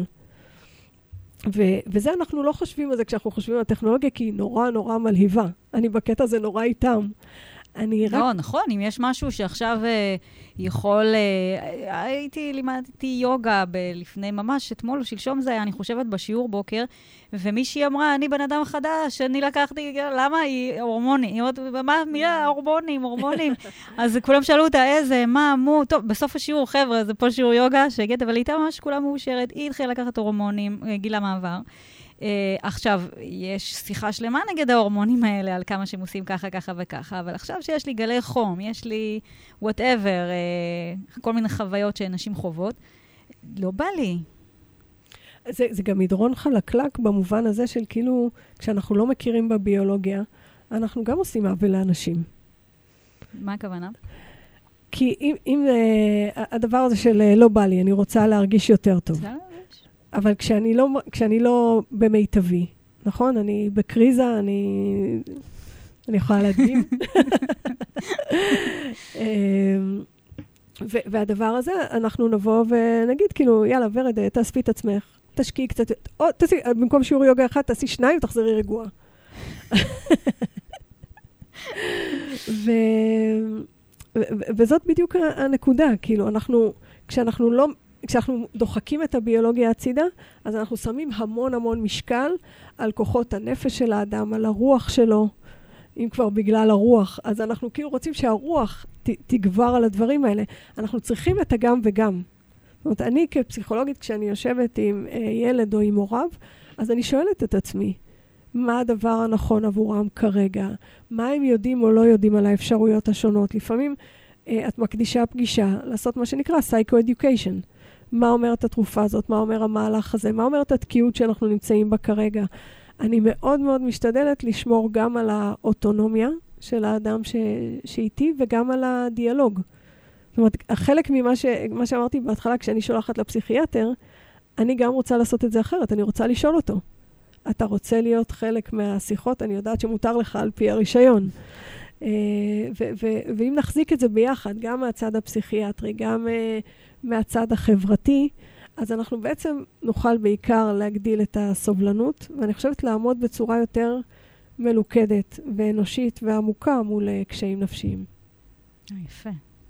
ו- וזה אנחנו לא חושבים על זה כשאנחנו חושבים על הטכנולוגיה, כי היא נורא נורא מלהיבה. אני בקטע הזה נורא איתם. אני רק... לא, נכון, אם יש משהו שעכשיו אה, יכול... אה, הייתי, לימדתי יוגה ב- לפני ממש, אתמול או שלשום זה היה, אני חושבת בשיעור בוקר, ומישהי אמרה, אני בן אדם חדש, אני לקחתי, למה? היא הורמוני, היא עוד, מה? מילה, הורמונים, הורמונים. אז כולם שאלו אותה, איזה, מה, מו, טוב, בסוף השיעור, חבר'ה, זה פה שיעור יוגה, שהגעת, אבל הייתה ממש כולה מאושרת, היא התחילה לקחת הורמונים, גילה מעבר. Uh, עכשיו, יש שיחה שלמה נגד ההורמונים האלה, על כמה שהם עושים ככה, ככה וככה, אבל עכשיו שיש לי גלי חום, יש לי whatever, uh, כל מיני חוויות שאנשים חוות, לא בא לי. זה, זה גם מדרון חלקלק במובן הזה של כאילו, כשאנחנו לא מכירים בביולוגיה, אנחנו גם עושים עוול לאנשים. מה הכוונה? כי אם, אם uh, הדבר הזה של uh, לא בא לי, אני רוצה להרגיש יותר טוב. זה אבל כשאני לא, כשאני לא במיטבי, נכון? אני בקריזה, אני, אני יכולה להדגים. והדבר הזה, אנחנו נבוא ונגיד, כאילו, יאללה, ורד, תאספי את עצמך, תשקיעי קצת, או, תעשי, במקום שיעור יוגה אחד, תעשי שניים, תחזרי רגועה. ו, ו, וזאת בדיוק הנקודה, כאילו, אנחנו, כשאנחנו לא... כשאנחנו דוחקים את הביולוגיה הצידה, אז אנחנו שמים המון המון משקל על כוחות הנפש של האדם, על הרוח שלו, אם כבר בגלל הרוח. אז אנחנו כאילו רוצים שהרוח ת, תגבר על הדברים האלה. אנחנו צריכים את הגם וגם. זאת אומרת, אני כפסיכולוגית, כשאני יושבת עם אה, ילד או עם הוריו, אז אני שואלת את עצמי, מה הדבר הנכון עבורם כרגע? מה הם יודעים או לא יודעים על האפשרויות השונות? לפעמים אה, את מקדישה פגישה לעשות מה שנקרא psycho-education. מה אומרת התרופה הזאת, מה אומר המהלך הזה, מה אומרת התקיעות שאנחנו נמצאים בה כרגע. אני מאוד מאוד משתדלת לשמור גם על האוטונומיה של האדם ש... שאיתי, וגם על הדיאלוג. זאת אומרת, החלק ממה ש... מה שאמרתי בהתחלה, כשאני שולחת לפסיכיאטר, אני גם רוצה לעשות את זה אחרת, אני רוצה לשאול אותו. אתה רוצה להיות חלק מהשיחות, אני יודעת שמותר לך על פי הרישיון. ו- ו- ואם נחזיק את זה ביחד, גם מהצד הפסיכיאטרי, גם מהצד החברתי, אז אנחנו בעצם נוכל בעיקר להגדיל את הסובלנות, ואני חושבת לעמוד בצורה יותר מלוכדת ואנושית ועמוקה מול קשיים נפשיים. יפה.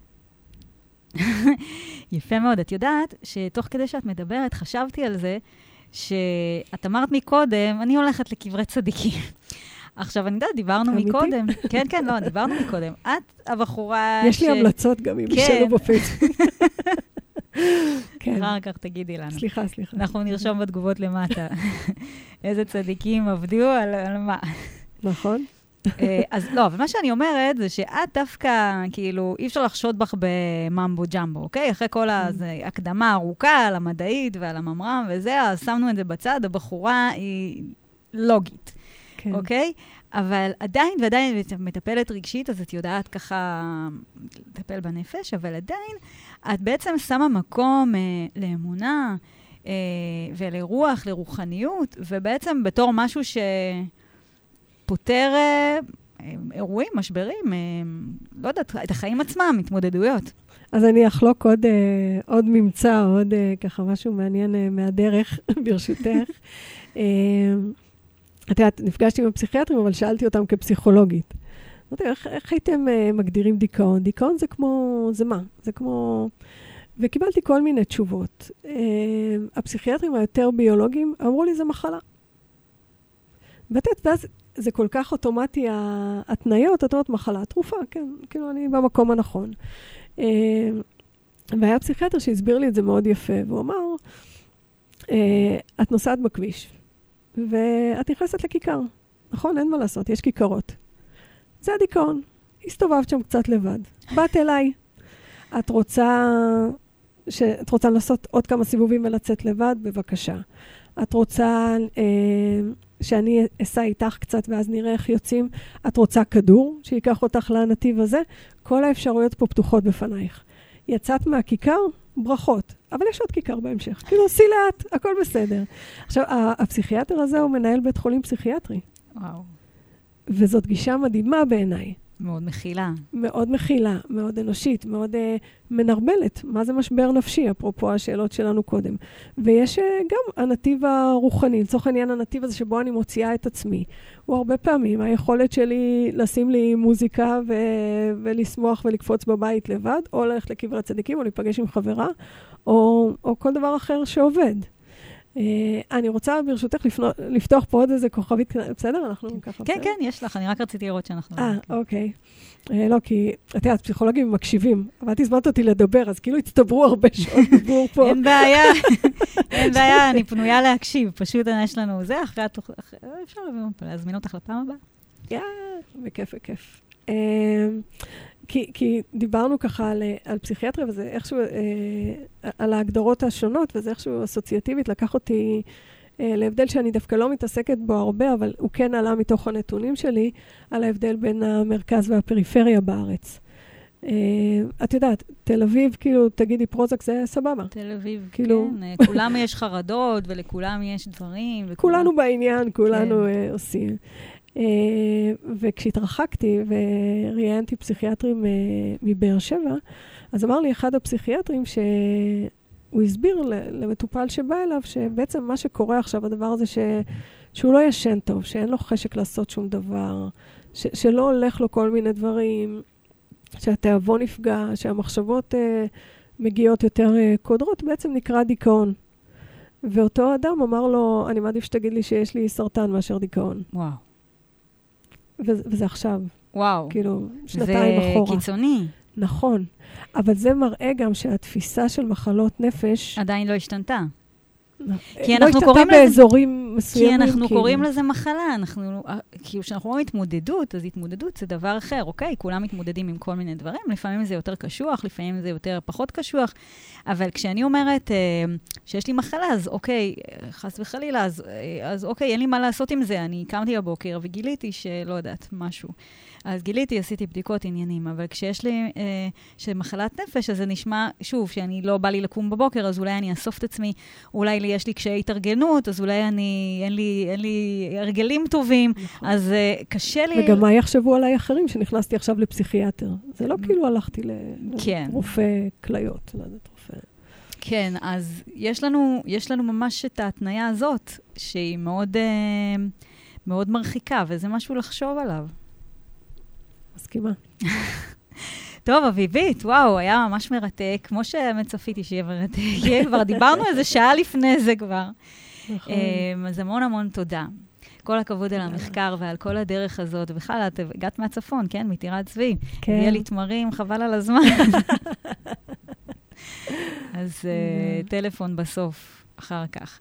יפה מאוד. את יודעת שתוך כדי שאת מדברת, חשבתי על זה, שאת אמרת מקודם, אני הולכת לקברי צדיקים. עכשיו, אני יודעת, דיברנו מקודם. כן, כן, לא, דיברנו מקודם. את הבחורה ש... יש לי המלצות גם, אם ישנו בפייסבוק. אחר כך תגידי לנו. סליחה, סליחה. אנחנו נרשום בתגובות למטה. איזה צדיקים עבדו על מה. נכון. אז לא, אבל מה שאני אומרת זה שאת דווקא, כאילו, אי אפשר לחשוד בך בממבו ג'מבו, אוקיי? אחרי כל ההקדמה הארוכה על המדעית ועל הממר"ם וזה, אז שמנו את זה בצד, הבחורה היא לוגית, אוקיי? אבל עדיין, ועדיין מטפלת רגשית, אז את יודעת ככה לטפל בנפש, אבל עדיין את בעצם שמה מקום לאמונה ולרוח, לרוחניות, ובעצם בתור משהו ש... פותר אירועים, משברים, לא יודעת, את החיים עצמם, התמודדויות. אז אני אחלוק עוד, עוד ממצא, עוד ככה משהו מעניין מהדרך, ברשותך. את יודעת, נפגשתי עם הפסיכיאטרים, אבל שאלתי אותם כפסיכולוגית. איך, איך הייתם מגדירים דיכאון? דיכאון זה כמו, זה מה? זה כמו... וקיבלתי כל מיני תשובות. הפסיכיאטרים היותר ביולוגיים אמרו לי, זה מחלה. ואת ואז זה כל כך אוטומטי, ההתניות, את אומרת מחלה, תרופה, כן, כאילו אני במקום הנכון. והיה פסיכיאטר שהסביר לי את זה מאוד יפה, והוא אמר, את נוסעת בכביש, ואת נכנסת לכיכר, נכון? אין מה לעשות, יש כיכרות. זה הדיכאון, הסתובבת שם קצת לבד. באת אליי, את רוצה, ש... את רוצה לעשות עוד כמה סיבובים ולצאת לבד, בבקשה. את רוצה... שאני אסע איתך קצת, ואז נראה איך יוצאים. את רוצה כדור שיקח אותך לנתיב הזה? כל האפשרויות פה פתוחות בפנייך. יצאת מהכיכר? ברכות. אבל יש עוד כיכר בהמשך. כאילו, סי לאט, הכל בסדר. עכשיו, הפסיכיאטר הזה הוא מנהל בית חולים פסיכיאטרי. וואו. וזאת גישה מדהימה בעיניי. מאוד מכילה. מאוד מכילה, מאוד אנושית, מאוד uh, מנרבלת. מה זה משבר נפשי, אפרופו השאלות שלנו קודם. ויש uh, גם הנתיב הרוחני, לצורך העניין הנתיב הזה שבו אני מוציאה את עצמי. הוא הרבה פעמים, היכולת שלי לשים לי מוזיקה ו- ולשמוח ולקפוץ בבית לבד, או ללכת לקברי צדיקים, או להיפגש עם חברה, או, או כל דבר אחר שעובד. Uh, אני רוצה ברשותך לפנו, לפתוח פה עוד איזה כוכבית, בסדר? אנחנו כן, ככה... כן, בסדר? כן, יש לך, אני רק רציתי לראות שאנחנו... אה, אוקיי. Uh, לא, כי, את יודעת, פסיכולוגים מקשיבים, אבל את הזמנת אותי לדבר, אז כאילו הצטברו הרבה שעות דיבור פה. אין בעיה, אין בעיה, אני פנויה להקשיב, פשוט יש לנו זה, אחרי התוך... אפשר להזמין אותך לפעם הבאה? יא, בכיף, בכיף. Uh, כי, כי דיברנו ככה על, על פסיכיאטריה, וזה איכשהו, אה, על ההגדרות השונות, וזה איכשהו אסוציאטיבית, לקח אותי אה, להבדל שאני דווקא לא מתעסקת בו הרבה, אבל הוא כן עלה מתוך הנתונים שלי, על ההבדל בין המרכז והפריפריה בארץ. אה, את יודעת, תל אביב, כאילו, תגידי פרוזק, זה סבבה. תל אביב, כאילו... כן. כולם יש חרדות, ולכולם יש דברים. וכולם... כולנו בעניין, כולנו כן. אה, עושים. Uh, וכשהתרחקתי וראיינתי פסיכיאטרים uh, מבאר שבע, אז אמר לי אחד הפסיכיאטרים שהוא הסביר למטופל שבא אליו, שבעצם מה שקורה עכשיו, הדבר הזה ש... שהוא לא ישן טוב, שאין לו חשק לעשות שום דבר, ש... שלא הולך לו כל מיני דברים, שהתאבון נפגע, שהמחשבות uh, מגיעות יותר uh, קודרות, בעצם נקרא דיכאון. ואותו אדם אמר לו, אני מעדיף שתגיד לי שיש לי סרטן מאשר דיכאון. וואו. וזה, וזה עכשיו. וואו. כאילו, שנתיים אחורה. זה קיצוני. נכון. אבל זה מראה גם שהתפיסה של מחלות נפש... עדיין לא השתנתה. כי אנחנו לא קוראים באזורים לזה, מסוימים. כי אנחנו כאילו. קוראים לזה מחלה. אנחנו, כאילו, כשאנחנו רואים התמודדות, אז התמודדות זה דבר אחר, אוקיי? כולם מתמודדים עם כל מיני דברים. לפעמים זה יותר קשוח, לפעמים זה יותר פחות קשוח. אבל כשאני אומרת אה, שיש לי מחלה, אז אוקיי, חס וחלילה, אז, אה, אז אוקיי, אין לי מה לעשות עם זה. אני קמתי בבוקר וגיליתי שלא יודעת, משהו. אז גיליתי, עשיתי בדיקות עניינים, אבל כשיש לי אה, שמחלת נפש, אז זה נשמע, שוב, שאני לא בא לי לקום בבוקר, אז אולי אני אסוף את עצמי, אולי לי יש לי קשיי התארגנות, אז אולי אני אני, אין לי, אין לי הרגלים טובים, נכון. אז uh, קשה לי... וגם מה יחשבו עליי אחרים שנכנסתי עכשיו לפסיכיאטר? זה לא כאילו הלכתי כן. לרופא כליות, לא יודעת, רופא... כן, אז יש לנו, יש לנו ממש את ההתניה הזאת, שהיא מאוד, uh, מאוד מרחיקה, וזה משהו לחשוב עליו. מסכימה. טוב, אביבית, וואו, היה ממש מרתק, כמו שמצפיתי שיהיה מרתק. כבר דיברנו איזה שעה לפני זה כבר. נכון. אז המון המון תודה. כל הכבוד על המחקר ועל כל הדרך הזאת, ובכלל, את הגעת מהצפון, כן? מטירת צבי. כן. הביאה לי תמרים, חבל על הזמן. אז טלפון בסוף, אחר כך.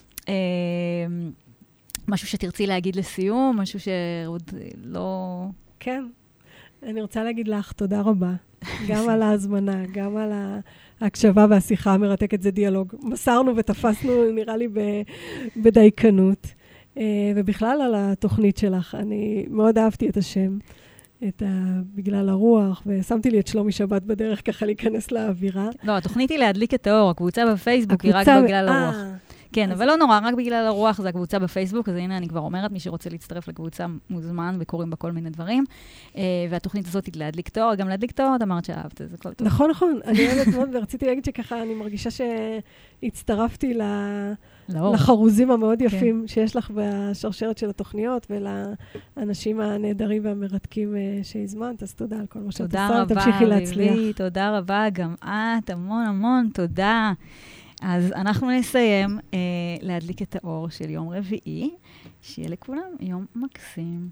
משהו שתרצי להגיד לסיום, משהו שעוד לא... כן. אני רוצה להגיד לך תודה רבה, גם על ההזמנה, גם על ההקשבה והשיחה המרתקת, זה דיאלוג. מסרנו ותפסנו, נראה לי, בדייקנות, ובכלל על התוכנית שלך. אני מאוד אהבתי את השם, את ה... בגלל הרוח, ושמתי לי את שלומי שבת בדרך ככה להיכנס לאווירה. לא, התוכנית היא להדליק את האור, הקבוצה בפייסבוק היא רק בגלל הרוח. כן, אבל לא נורא, רק בגלל הרוח זה הקבוצה בפייסבוק, אז הנה אני כבר אומרת, מי שרוצה להצטרף לקבוצה מוזמן וקוראים בה כל מיני דברים. והתוכנית הזאת היא להדליק תואר, גם להדליק תואר, את אמרת שאהבת, זה כל טוב. נכון, נכון. אני אוהבת מאוד, ורציתי להגיד שככה, אני מרגישה שהצטרפתי לחרוזים המאוד יפים שיש לך בשרשרת של התוכניות, ולאנשים הנהדרים והמרתקים שהזמנת, אז תודה על כל מה שאת עושה, תמשיכי להצליח. תודה רבה, גם את, המון המון תודה. אז אנחנו נסיים אה, להדליק את האור של יום רביעי, שיהיה לכולם יום מקסים.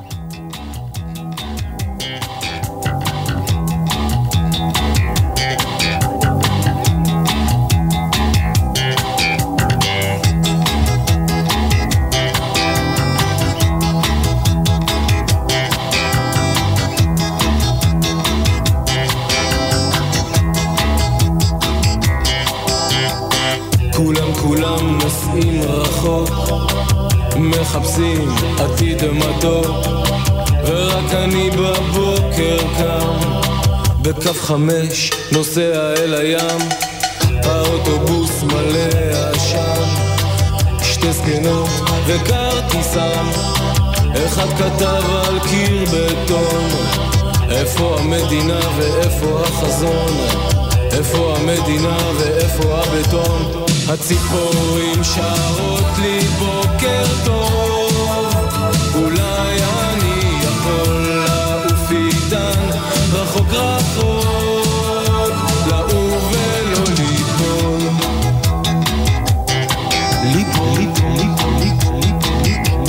כולם כולם נוסעים רחוק, מחפשים עתיד מתוק, ורק אני בבוקר קם, בקו חמש נוסע אל הים, האוטובוס מלא עשן, שתי זקנות וכרטיסן, אחד כתב על קיר בטון, איפה המדינה ואיפה החזון, איפה המדינה ואיפה הבטון, הציפורים שרות לי בוקר טוב, אולי אני יכול לעוף איתן רחוק רחוק, לעוף ולא ליפול, ליפול, ליפול, ליפול, ליפול, ליפול,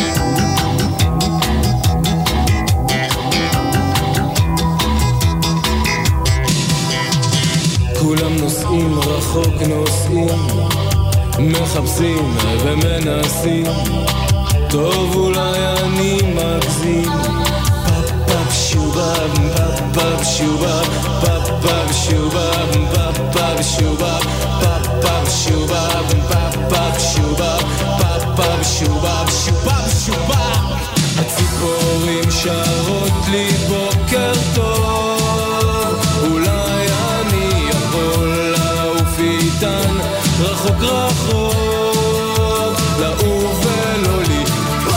כולם נוסעים רחוק נוסעים, מחפשים ומנסים, טוב אולי אני מגזים, פאפ פאפ שובב, פאפ פאפ שובב, פאפ פאפ שובב, פאפ פאפ שובב, פאפ פאפ שובב, פאפ פאפ שובב, פאפ פאפ שובב, שובב שובב, הציפורים שרות לי בוקר טוב, אולי אני יכול לעוף איתן רחוק רחוק, לעוף ולא ליפול,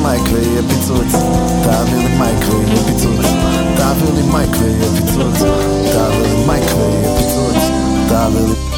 מייק ויהיה פיצוץ, תעביר לי מייק ויהיה פיצוץ, תעביר לי מייק ויהיה פיצוץ, תעביר לי מייק ויהיה פיצוץ, תעביר לי